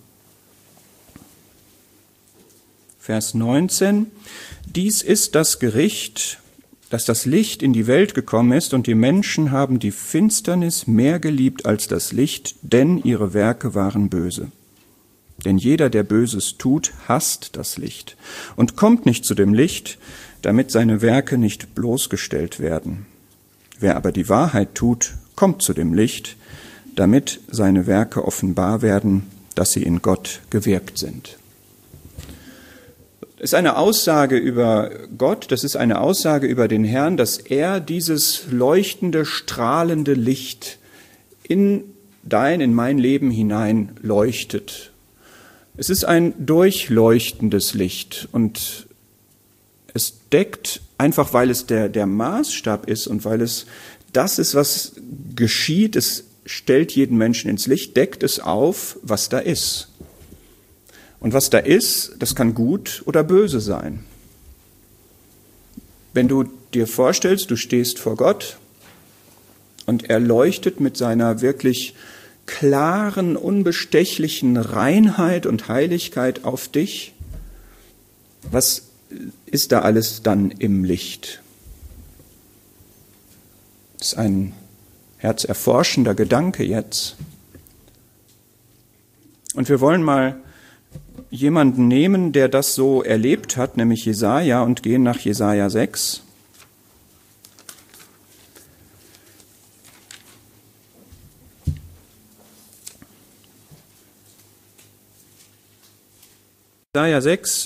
Vers neunzehn. Dies ist das Gericht, dass das Licht in die Welt gekommen ist und die Menschen haben die Finsternis mehr geliebt als das Licht, denn ihre Werke waren böse. Denn jeder, der Böses tut, hasst das Licht und kommt nicht zu dem Licht, damit seine Werke nicht bloßgestellt werden. Wer aber die Wahrheit tut, kommt zu dem Licht, damit seine Werke offenbar werden, dass sie in Gott gewirkt sind. Das ist eine Aussage über Gott, das ist eine Aussage über den Herrn, dass er dieses leuchtende, strahlende Licht in dein, in mein Leben hinein leuchtet. Es ist ein durchleuchtendes Licht und es deckt, einfach weil es der, der Maßstab ist und weil es das ist, was geschieht, es stellt jeden Menschen ins Licht, deckt es auf, was da ist. Und was da ist, das kann gut oder böse sein. Wenn du dir vorstellst, du stehst vor Gott und er leuchtet mit seiner wirklich klaren, unbestechlichen Reinheit und Heiligkeit auf dich, was ist da alles dann im Licht? Das ist ein herzerforschender Gedanke jetzt. Und wir wollen mal jemanden nehmen, der das so erlebt hat, nämlich Jesaja, und gehen nach Jesaja sechs. Jesaja sechs,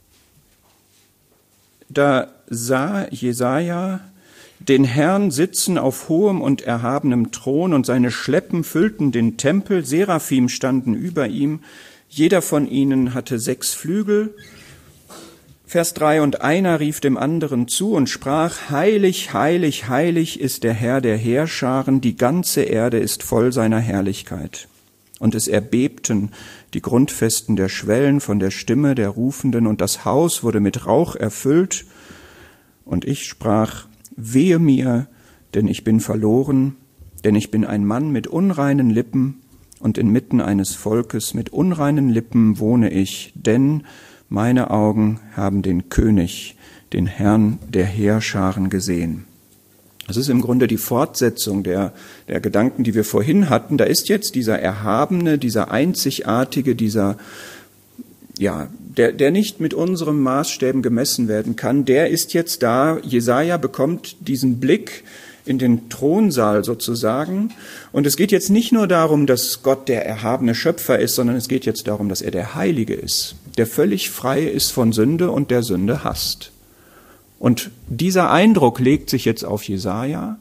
da sah Jesaja den Herrn sitzen auf hohem und erhabenem Thron und seine Schleppen füllten den Tempel, Seraphim standen über ihm, jeder von ihnen hatte sechs Flügel. Vers drei, und einer rief dem anderen zu und sprach, heilig, heilig, heilig ist der Herr der Heerscharen, die ganze Erde ist voll seiner Herrlichkeit. Und es erbebten die Grundfesten der Schwellen von der Stimme der Rufenden, und das Haus wurde mit Rauch erfüllt. Und ich sprach, wehe mir, denn ich bin verloren, denn ich bin ein Mann mit unreinen Lippen, und inmitten eines Volkes mit unreinen Lippen wohne ich, denn meine Augen haben den König, den Herrn der Heerscharen gesehen. Das ist im Grunde die Fortsetzung der, der Gedanken, die wir vorhin hatten. Da ist jetzt dieser Erhabene, dieser Einzigartige, dieser, ja, der, der nicht mit unseren Maßstäben gemessen werden kann, der ist jetzt da. Jesaja bekommt diesen Blick in den Thronsaal sozusagen. Und es geht jetzt nicht nur darum, dass Gott der erhabene Schöpfer ist, sondern es geht jetzt darum, dass er der Heilige ist, der völlig frei ist von Sünde und der Sünde hasst. Und dieser Eindruck legt sich jetzt auf Jesaja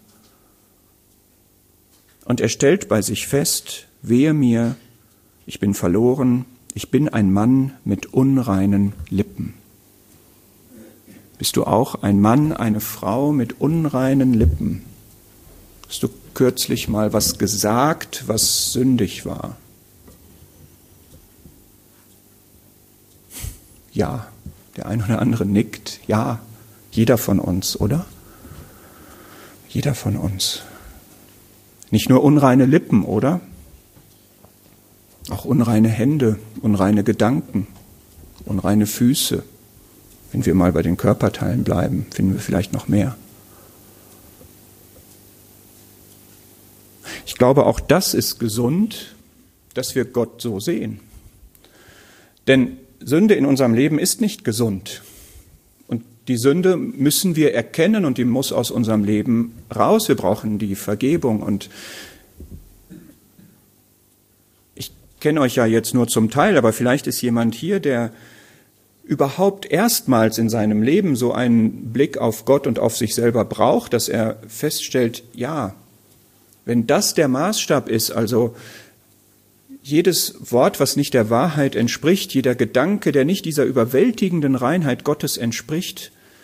und er stellt bei sich fest, wehe mir, ich bin verloren, ich bin ein Mann mit unreinen Lippen. Bist du auch ein Mann, eine Frau mit unreinen Lippen? Hast du kürzlich mal was gesagt, was sündig war? Ja, der ein oder andere nickt. Ja, jeder von uns, oder? Jeder von uns. Nicht nur unreine Lippen, oder? Auch unreine Hände, unreine Gedanken, unreine Füße. Wenn wir mal bei den Körperteilen bleiben, finden wir vielleicht noch mehr. Ich glaube, auch das ist gesund, dass wir Gott so sehen. Denn Sünde in unserem Leben ist nicht gesund. Und die Sünde müssen wir erkennen und die muss aus unserem Leben raus. Wir brauchen die Vergebung. Und ich kenne euch ja jetzt nur zum Teil, aber vielleicht ist jemand hier, der überhaupt erstmals in seinem Leben so einen Blick auf Gott und auf sich selber braucht, dass er feststellt, ja, wenn das der Maßstab ist, also jedes Wort, was nicht der Wahrheit entspricht, jeder Gedanke, der nicht dieser überwältigenden Reinheit Gottes entspricht,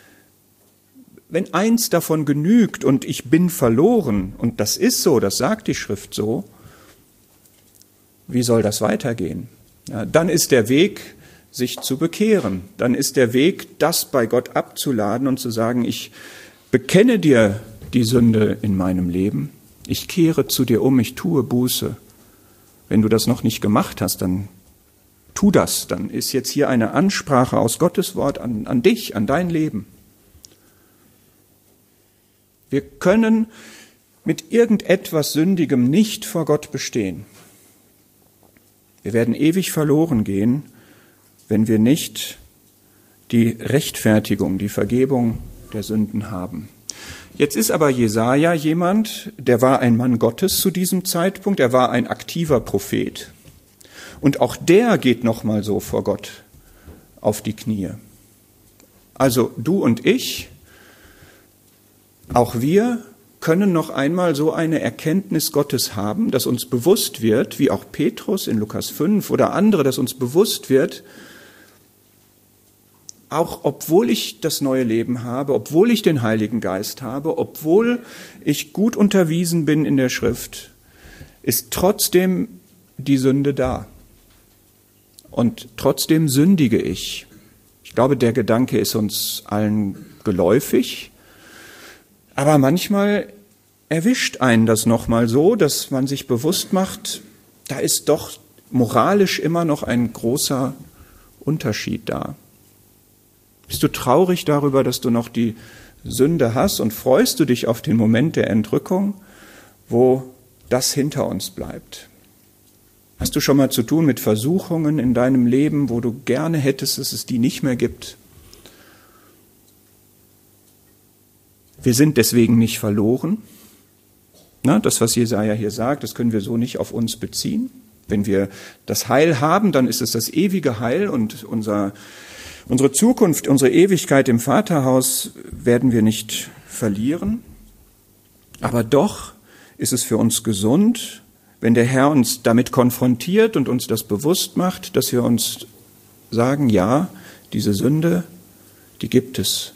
wenn eins davon genügt und ich bin verloren, und das ist so, das sagt die Schrift so, wie soll das weitergehen? Ja, dann ist der Weg, sich zu bekehren. Dann ist der Weg, das bei Gott abzuladen und zu sagen, ich bekenne dir die Sünde in meinem Leben, ich kehre zu dir um, ich tue Buße. Wenn du das noch nicht gemacht hast, dann tu das. Dann ist jetzt hier eine Ansprache aus Gottes Wort an, an dich, an dein Leben. Wir können mit irgendetwas Sündigem nicht vor Gott bestehen. Wir werden ewig verloren gehen, wenn wir nicht die Rechtfertigung, die Vergebung der Sünden haben. Jetzt ist aber Jesaja jemand, der war ein Mann Gottes zu diesem Zeitpunkt, er war ein aktiver Prophet. Und auch der geht noch mal so vor Gott auf die Knie. Also du und ich, auch wir können noch einmal so eine Erkenntnis Gottes haben, dass uns bewusst wird, wie auch Petrus in Lukas fünf oder andere, dass uns bewusst wird, auch obwohl ich das neue Leben habe, obwohl ich den Heiligen Geist habe, obwohl ich gut unterwiesen bin in der Schrift, ist trotzdem die Sünde da. Und trotzdem sündige ich. Ich glaube, der Gedanke ist uns allen geläufig. Aber manchmal erwischt einen das nochmal so, dass man sich bewusst macht, da ist doch moralisch immer noch ein großer Unterschied da. Bist du traurig darüber, dass du noch die Sünde hast und freust du dich auf den Moment der Entrückung, wo das hinter uns bleibt? Hast du schon mal zu tun mit Versuchungen in deinem Leben, wo du gerne hättest, dass es die nicht mehr gibt? Wir sind deswegen nicht verloren. Na, das, was Jesaja hier sagt, das können wir so nicht auf uns beziehen. Wenn wir das Heil haben, dann ist es das ewige Heil und unser, unsere Zukunft, unsere Ewigkeit im Vaterhaus werden wir nicht verlieren. Aber doch ist es für uns gesund, wenn der Herr uns damit konfrontiert und uns das bewusst macht, dass wir uns sagen, ja, diese Sünde, die gibt es.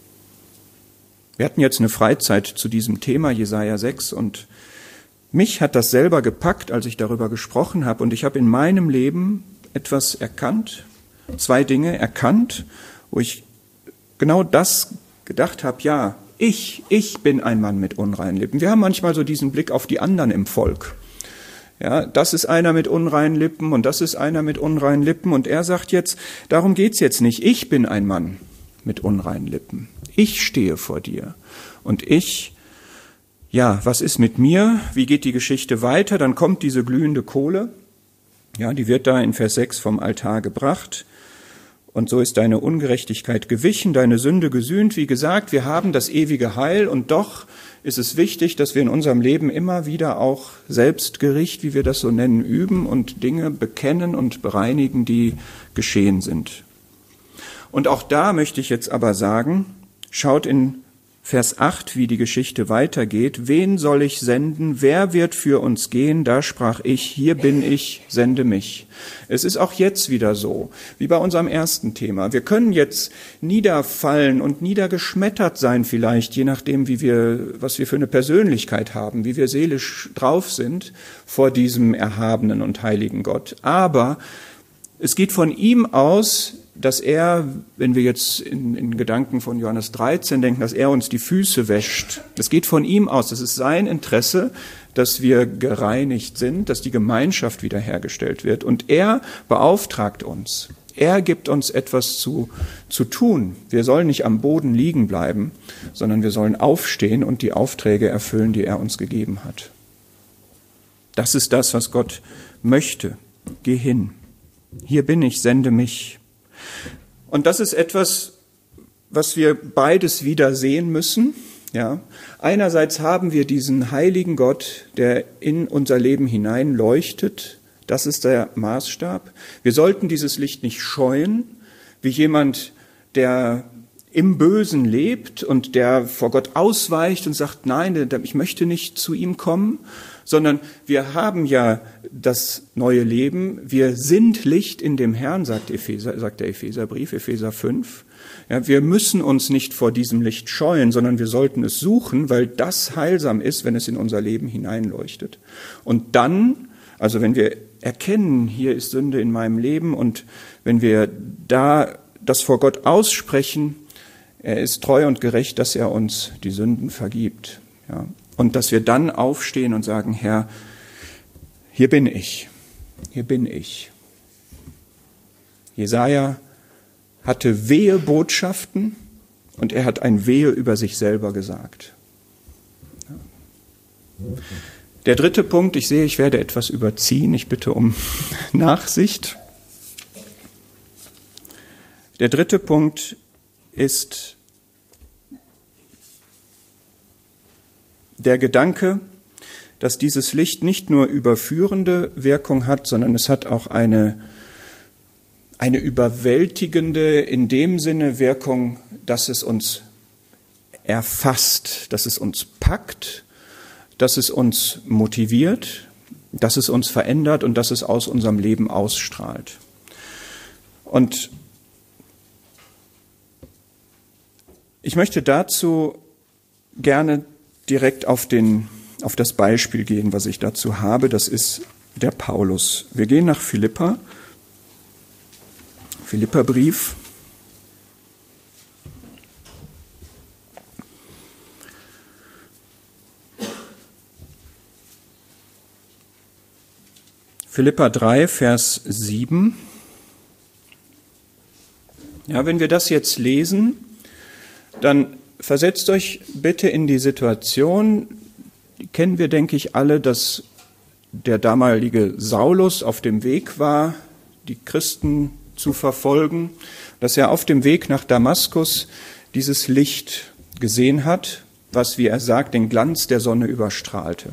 Wir hatten jetzt eine Freizeit zu diesem Thema, Jesaja sechs, und mich hat das selber gepackt, als ich darüber gesprochen habe. Und ich habe in meinem Leben etwas erkannt, zwei Dinge erkannt, wo ich genau das gedacht habe, ja, ich, ich bin ein Mann mit unreinen Lippen. Wir haben manchmal so diesen Blick auf die anderen im Volk. Ja, das ist einer mit unreinen Lippen und das ist einer mit unreinen Lippen. Und er sagt jetzt, darum geht's jetzt nicht. Ich bin ein Mann mit unreinen Lippen. Ich stehe vor dir. Und ich, ja, was ist mit mir? Wie geht die Geschichte weiter? Dann kommt diese glühende Kohle. Ja, die wird da in Vers sechs vom Altar gebracht. Und so ist deine Ungerechtigkeit gewichen, deine Sünde gesühnt. Wie gesagt, wir haben das ewige Heil und doch ist es wichtig, dass wir in unserem Leben immer wieder auch Selbstgericht, wie wir das so nennen, üben und Dinge bekennen und bereinigen, die geschehen sind. Und auch da möchte ich jetzt aber sagen, schaut in Vers acht, wie die Geschichte weitergeht. Wen soll ich senden? Wer wird für uns gehen? Da sprach ich, hier bin ich, sende mich. Es ist auch jetzt wieder so, wie bei unserem ersten Thema. Wir können jetzt niederfallen und niedergeschmettert sein vielleicht, je nachdem, wie wir, was wir für eine Persönlichkeit haben, wie wir seelisch drauf sind vor diesem erhabenen und heiligen Gott. Aber es geht von ihm aus, dass er, wenn wir jetzt in, in Gedanken von Johannes dreizehn denken, dass er uns die Füße wäscht. Das geht von ihm aus. Das ist sein Interesse, dass wir gereinigt sind, dass die Gemeinschaft wiederhergestellt wird. Und er beauftragt uns. Er gibt uns etwas zu, zu tun. Wir sollen nicht am Boden liegen bleiben, sondern wir sollen aufstehen und die Aufträge erfüllen, die er uns gegeben hat. Das ist das, was Gott möchte. Geh hin. Hier bin ich, sende mich. Und das ist etwas, was wir beides wieder sehen müssen. Ja, einerseits haben wir diesen heiligen Gott, der in unser Leben hinein leuchtet. Das ist der Maßstab. Wir sollten dieses Licht nicht scheuen, wie jemand, der im Bösen lebt und der vor Gott ausweicht und sagt, nein, ich möchte nicht zu ihm kommen, sondern wir haben ja das neue Leben. Wir sind Licht in dem Herrn, sagt, Epheser, sagt der Epheserbrief, Epheser fünf. Ja, wir müssen uns nicht vor diesem Licht scheuen, sondern wir sollten es suchen, weil das heilsam ist, wenn es in unser Leben hineinleuchtet. Und dann, also wenn wir erkennen, hier ist Sünde in meinem Leben und wenn wir da das vor Gott aussprechen, er ist treu und gerecht, dass er uns die Sünden vergibt. Ja, und dass wir dann aufstehen und sagen, Herr, hier bin ich, hier bin ich. Jesaja hatte wehe Botschaften und er hat ein Wehe über sich selber gesagt. Der dritte Punkt, ich sehe, ich werde etwas überziehen, ich bitte um Nachsicht. Der dritte Punkt ist der Gedanke, dass dieses Licht nicht nur überführende Wirkung hat, sondern es hat auch eine Eine überwältigende, in dem Sinne Wirkung, dass es uns erfasst, dass es uns packt, dass es uns motiviert, dass es uns verändert und dass es aus unserem Leben ausstrahlt. Und ich möchte dazu gerne direkt auf den, auf das Beispiel gehen, was ich dazu habe. Das ist der Paulus. Wir gehen nach Philippa. Philipperbrief. Philipper drei, Vers sieben. Ja, wenn wir das jetzt lesen, dann versetzt euch bitte in die Situation, die kennen wir, denke ich, alle, dass der damalige Saulus auf dem Weg war, die Christen zu verfolgen, dass er auf dem Weg nach Damaskus dieses Licht gesehen hat, was, wie er sagt, den Glanz der Sonne überstrahlte.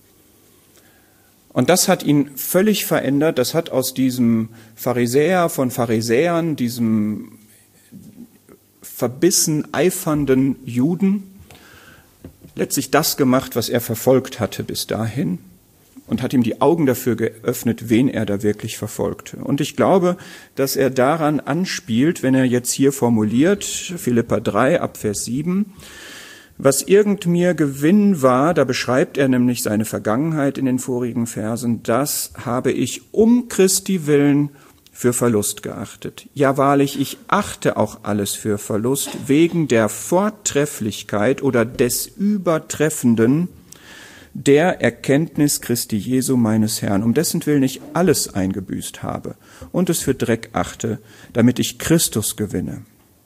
Und das hat ihn völlig verändert, das hat aus diesem Pharisäer von Pharisäern, diesem verbissen eifernden Juden, letztlich das gemacht, was er verfolgt hatte bis dahin. Und hat ihm die Augen dafür geöffnet, wen er da wirklich verfolgte. Und ich glaube, dass er daran anspielt, wenn er jetzt hier formuliert, Philipper drei, ab Vers sieben, was irgend mir Gewinn war, da beschreibt er nämlich seine Vergangenheit in den vorigen Versen, das habe ich um Christi willen für Verlust geachtet. Ja, wahrlich, ich achte auch alles für Verlust, wegen der Vortrefflichkeit oder des Übertreffenden der Erkenntnis Christi Jesu meines Herrn, um dessen Willen ich alles eingebüßt habe und es für Dreck achte, damit ich Christus gewinne.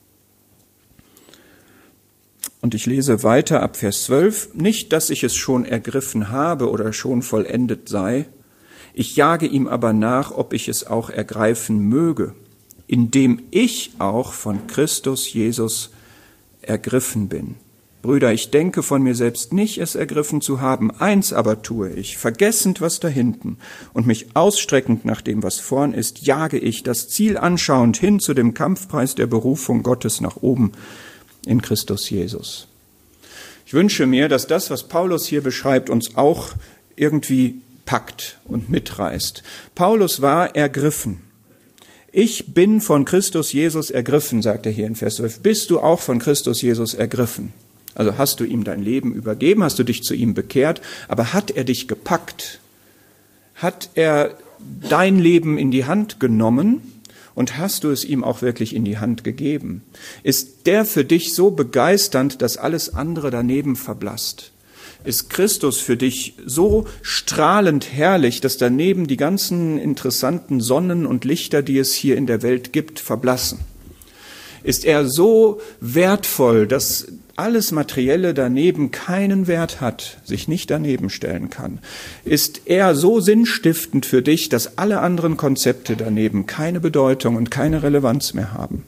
Und ich lese weiter ab Vers zwölf, nicht, dass ich es schon ergriffen habe oder schon vollendet sei, ich jage ihm aber nach, ob ich es auch ergreifen möge, indem ich auch von Christus Jesus ergriffen bin. Brüder, ich denke von mir selbst nicht, es ergriffen zu haben. Eins aber tue ich, vergessend, was da hinten und mich ausstreckend nach dem, was vorn ist, jage ich, das Ziel anschauend hin zu dem Kampfpreis der Berufung Gottes nach oben in Christus Jesus. Ich wünsche mir, dass das, was Paulus hier beschreibt, uns auch irgendwie packt und mitreißt. Paulus war ergriffen. Ich bin von Christus Jesus ergriffen, sagt er hier in Vers zwölf. Bist du auch von Christus Jesus ergriffen? Also hast du ihm dein Leben übergeben, hast du dich zu ihm bekehrt, aber hat er dich gepackt? Hat er dein Leben in die Hand genommen und hast du es ihm auch wirklich in die Hand gegeben? Ist der für dich so begeisternd, dass alles andere daneben verblasst? Ist Christus für dich so strahlend herrlich, dass daneben die ganzen interessanten Sonnen und Lichter, die es hier in der Welt gibt, verblassen? Ist er so wertvoll, dass alles Materielle daneben keinen Wert hat, sich nicht daneben stellen kann? Ist er so sinnstiftend für dich, dass alle anderen Konzepte daneben keine Bedeutung und keine Relevanz mehr haben?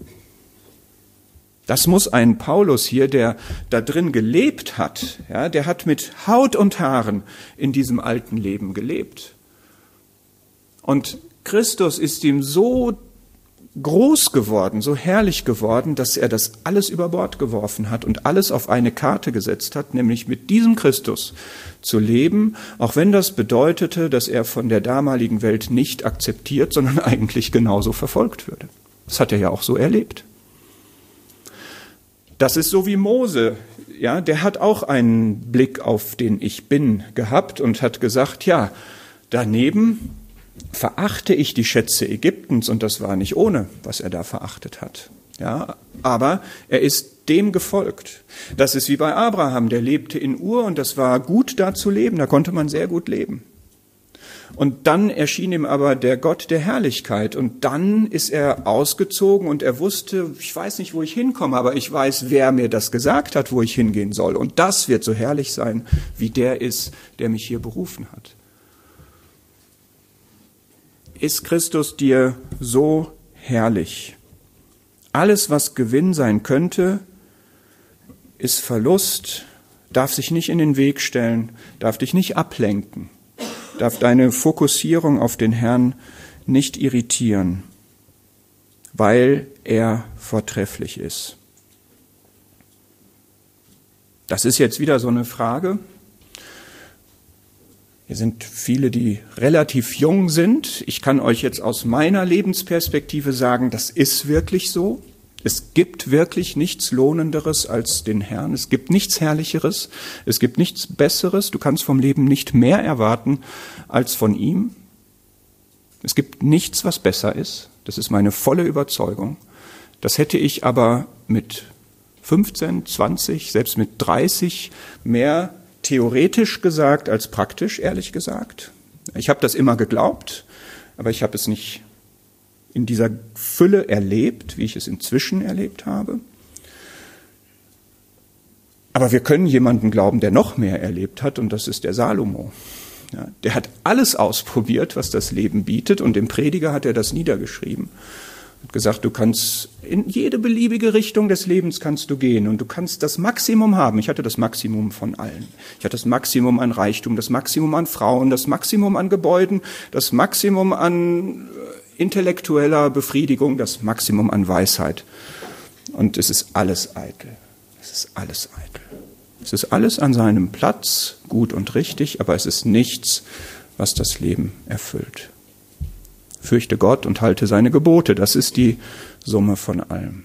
Das muss ein Paulus hier, der da drin gelebt hat, ja, der hat mit Haut und Haaren in diesem alten Leben gelebt. Und Christus ist ihm so groß geworden, so herrlich geworden, dass er das alles über Bord geworfen hat und alles auf eine Karte gesetzt hat, nämlich mit diesem Christus zu leben, auch wenn das bedeutete, dass er von der damaligen Welt nicht akzeptiert, sondern eigentlich genauso verfolgt würde. Das hat er ja auch so erlebt. Das ist so wie Mose. Ja, der hat auch einen Blick auf den Ich Bin gehabt und hat gesagt, ja, daneben verachte ich die Schätze Ägyptens, und das war nicht ohne, was er da verachtet hat. Ja, aber er ist dem gefolgt. Das ist wie bei Abraham, der lebte in Ur und das war gut, da zu leben, da konnte man sehr gut leben. Und dann erschien ihm aber der Gott der Herrlichkeit und dann ist er ausgezogen und er wusste, ich weiß nicht, wo ich hinkomme, aber ich weiß, wer mir das gesagt hat, wo ich hingehen soll. Und das wird so herrlich sein, wie der ist, der mich hier berufen hat. Ist Christus dir so herrlich? Alles, was Gewinn sein könnte, ist Verlust, darf sich nicht in den Weg stellen, darf dich nicht ablenken, darf deine Fokussierung auf den Herrn nicht irritieren, weil er vortrefflich ist. Das ist jetzt wieder so eine Frage. Hier sind viele, die relativ jung sind. Ich kann euch jetzt aus meiner Lebensperspektive sagen, das ist wirklich so. Es gibt wirklich nichts Lohnenderes als den Herrn. Es gibt nichts Herrlicheres. Es gibt nichts Besseres. Du kannst vom Leben nicht mehr erwarten als von ihm. Es gibt nichts, was besser ist. Das ist meine volle Überzeugung. Das hätte ich aber mit fünfzehn, zwanzig, selbst mit dreißig mehr theoretisch gesagt als praktisch, ehrlich gesagt. Ich habe das immer geglaubt, aber ich habe es nicht in dieser Fülle erlebt, wie ich es inzwischen erlebt habe. Aber wir können jemanden glauben, der noch mehr erlebt hat, und das ist der Salomo. Ja, der hat alles ausprobiert, was das Leben bietet, und im Prediger hat er das niedergeschrieben. Hat gesagt, du kannst in jede beliebige Richtung des Lebens kannst du gehen und du kannst das Maximum haben. Ich hatte das Maximum von allen. Ich hatte das Maximum an Reichtum, das Maximum an Frauen, das Maximum an Gebäuden, das Maximum an intellektueller Befriedigung, das Maximum an Weisheit. Und es ist alles eitel. Es ist alles eitel. Es ist alles an seinem Platz, gut und richtig, aber es ist nichts, was das Leben erfüllt. Fürchte Gott und halte seine Gebote. Das ist die Summe von allem.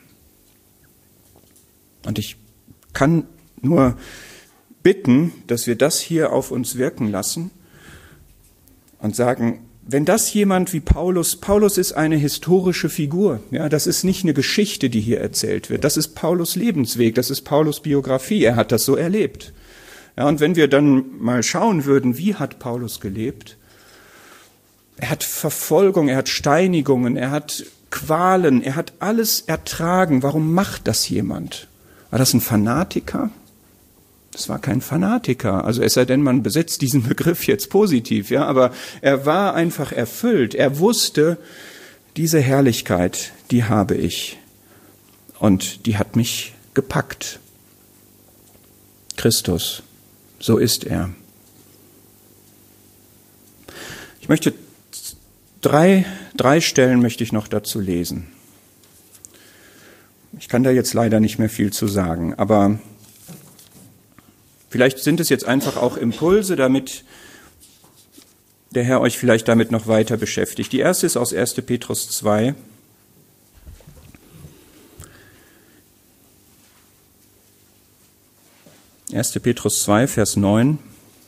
Und ich kann nur bitten, dass wir das hier auf uns wirken lassen und sagen, wenn das jemand wie Paulus, Paulus ist eine historische Figur, ja, das ist nicht eine Geschichte, die hier erzählt wird. Das ist Paulus Lebensweg, das ist Paulus Biografie. Er hat das so erlebt. Ja, und wenn wir dann mal schauen würden, wie hat Paulus gelebt? Er hat Verfolgung, er hat Steinigungen, er hat Qualen, er hat alles ertragen. Warum macht das jemand? War das ein Fanatiker? Das war kein Fanatiker. Also es sei denn, man besetzt diesen Begriff jetzt positiv, ja, aber er war einfach erfüllt. Er wusste, diese Herrlichkeit, die habe ich. Und die hat mich gepackt. Christus, so ist er. Ich möchte Drei, drei Stellen möchte ich noch dazu lesen. Ich kann da jetzt leider nicht mehr viel zu sagen, aber vielleicht sind es jetzt einfach auch Impulse, damit der Herr euch vielleicht damit noch weiter beschäftigt. Die erste ist aus erster Petrus zwei. erster Petrus zwei, Vers neun.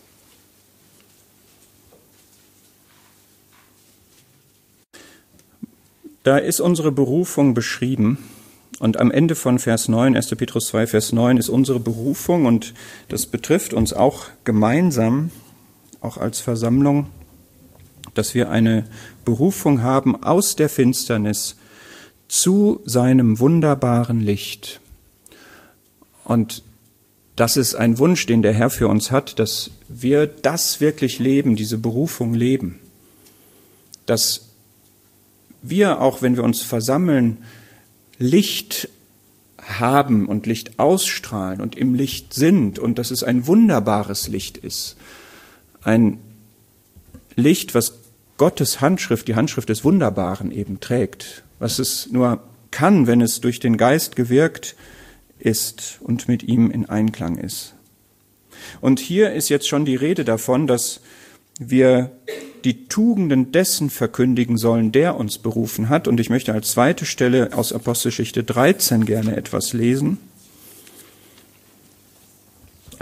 Da ist unsere Berufung beschrieben und am Ende von Vers neun, erster Petrus zwei, Vers neun ist unsere Berufung und das betrifft uns auch gemeinsam, auch als Versammlung, dass wir eine Berufung haben aus der Finsternis zu seinem wunderbaren Licht. Und das ist ein Wunsch, den der Herr für uns hat, dass wir das wirklich leben, diese Berufung leben, dass wir, auch wenn wir uns versammeln, Licht haben und Licht ausstrahlen und im Licht sind und dass es ein wunderbares Licht ist. Ein Licht, was Gottes Handschrift, die Handschrift des Wunderbaren eben trägt, was es nur kann, wenn es durch den Geist gewirkt ist und mit ihm in Einklang ist. Und hier ist jetzt schon die Rede davon, dass wir die Tugenden dessen verkündigen sollen, der uns berufen hat. Und ich möchte als zweite Stelle aus Apostelgeschichte dreizehn gerne etwas lesen.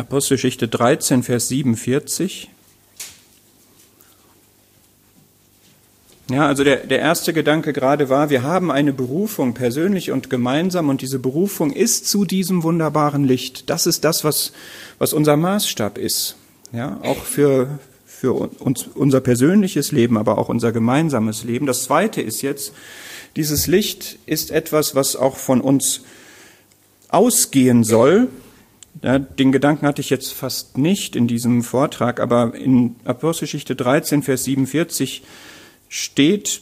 Apostelgeschichte dreizehn, Vers siebenundvierzig. Ja, also der, der erste Gedanke gerade war, wir haben eine Berufung persönlich und gemeinsam und diese Berufung ist zu diesem wunderbaren Licht. Das ist das, was, was unser Maßstab ist. Ja, auch für, für uns, unser persönliches Leben, aber auch unser gemeinsames Leben. Das zweite ist jetzt, dieses Licht ist etwas, was auch von uns ausgehen soll. Ja, den Gedanken hatte ich jetzt fast nicht in diesem Vortrag, aber in Apostelgeschichte dreizehn, Vers siebenundvierzig steht,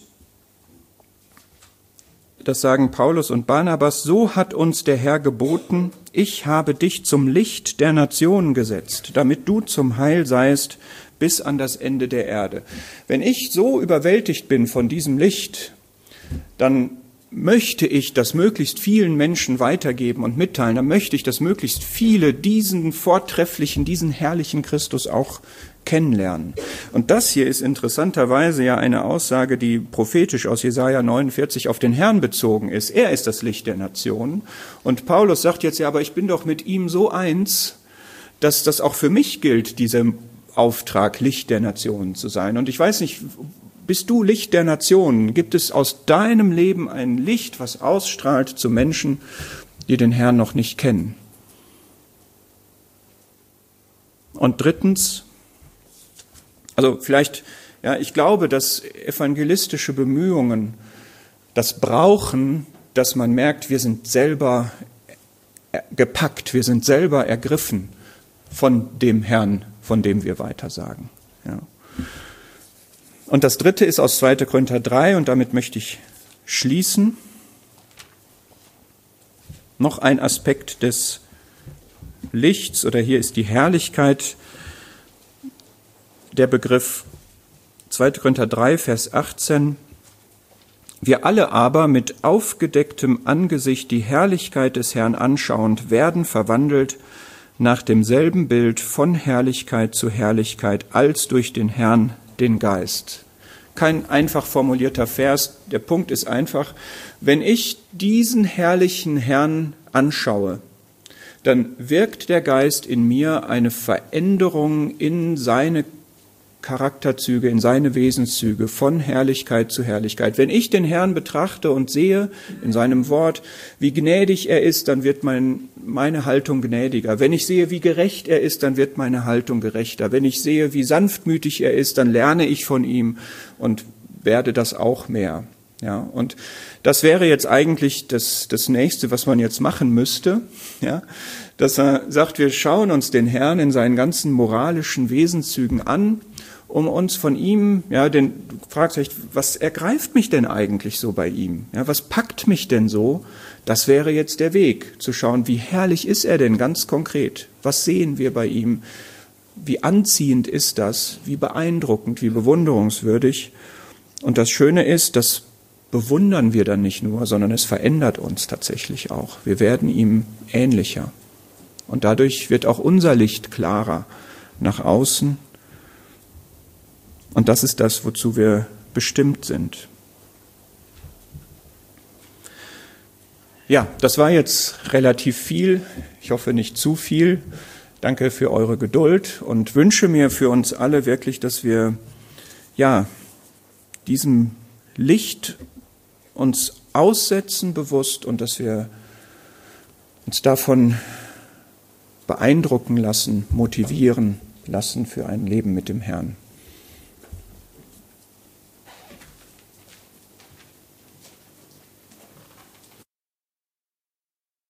das sagen Paulus und Barnabas, so hat uns der Herr geboten, ich habe dich zum Licht der Nationen gesetzt, damit du zum Heil seist bis an das Ende der Erde. Wenn ich so überwältigt bin von diesem Licht, dann möchte ich das möglichst vielen Menschen weitergeben und mitteilen, dann möchte ich, dass möglichst viele diesen vortrefflichen, diesen herrlichen Christus auch kennenlernen. Und das hier ist interessanterweise ja eine Aussage, die prophetisch aus Jesaja neunundvierzig auf den Herrn bezogen ist. Er ist das Licht der Nationen. Und Paulus sagt jetzt ja, aber ich bin doch mit ihm so eins, dass das auch für mich gilt, diesem Auftrag, Licht der Nationen zu sein. Und ich weiß nicht, bist du Licht der Nationen? Gibt es aus deinem Leben ein Licht, was ausstrahlt zu Menschen, die den Herrn noch nicht kennen? Und drittens, also vielleicht, ja, ich glaube, dass evangelistische Bemühungen das brauchen, dass man merkt, wir sind selber gepackt, wir sind selber ergriffen von dem Herrn, von dem wir weitersagen. Ja. Und das dritte ist aus zweiter Korinther drei, und damit möchte ich schließen. Noch ein Aspekt des Lichts, oder hier ist die Herrlichkeit. Der Begriff zweiter Korinther drei, Vers achtzehn. Wir alle aber mit aufgedecktem Angesicht die Herrlichkeit des Herrn anschauend werden verwandelt nach demselben Bild von Herrlichkeit zu Herrlichkeit als durch den Herrn den Geist. Kein einfach formulierter Vers. Der Punkt ist einfach, wenn ich diesen herrlichen Herrn anschaue, dann wirkt der Geist in mir eine Veränderung in seine Charakterzüge, in seine Wesenszüge von Herrlichkeit zu Herrlichkeit. Wenn ich den Herrn betrachte und sehe in seinem Wort, wie gnädig er ist, dann wird mein, meine Haltung gnädiger. Wenn ich sehe, wie gerecht er ist, dann wird meine Haltung gerechter. Wenn ich sehe, wie sanftmütig er ist, dann lerne ich von ihm und werde das auch mehr. Ja, und das wäre jetzt eigentlich das, das Nächste, was man jetzt machen müsste, ja, dass er sagt, wir schauen uns den Herrn in seinen ganzen moralischen Wesenszügen an, um uns von ihm, ja, den, du fragst dich, was ergreift mich denn eigentlich so bei ihm? Ja, was packt mich denn so? Das wäre jetzt der Weg, zu schauen, wie herrlich ist er denn ganz konkret? Was sehen wir bei ihm? Wie anziehend ist das? Wie beeindruckend, wie bewunderungswürdig? Und das Schöne ist, das bewundern wir dann nicht nur, sondern es verändert uns tatsächlich auch. Wir werden ihm ähnlicher. Und dadurch wird auch unser Licht klarer nach außen. Und das ist das, wozu wir bestimmt sind. Ja, das war jetzt relativ viel. Ich hoffe nicht zu viel. Danke für eure Geduld und wünsche mir für uns alle wirklich, dass wir, ja, diesem Licht uns aussetzen bewusst und dass wir uns davon beeindrucken lassen, motivieren lassen für ein Leben mit dem Herrn.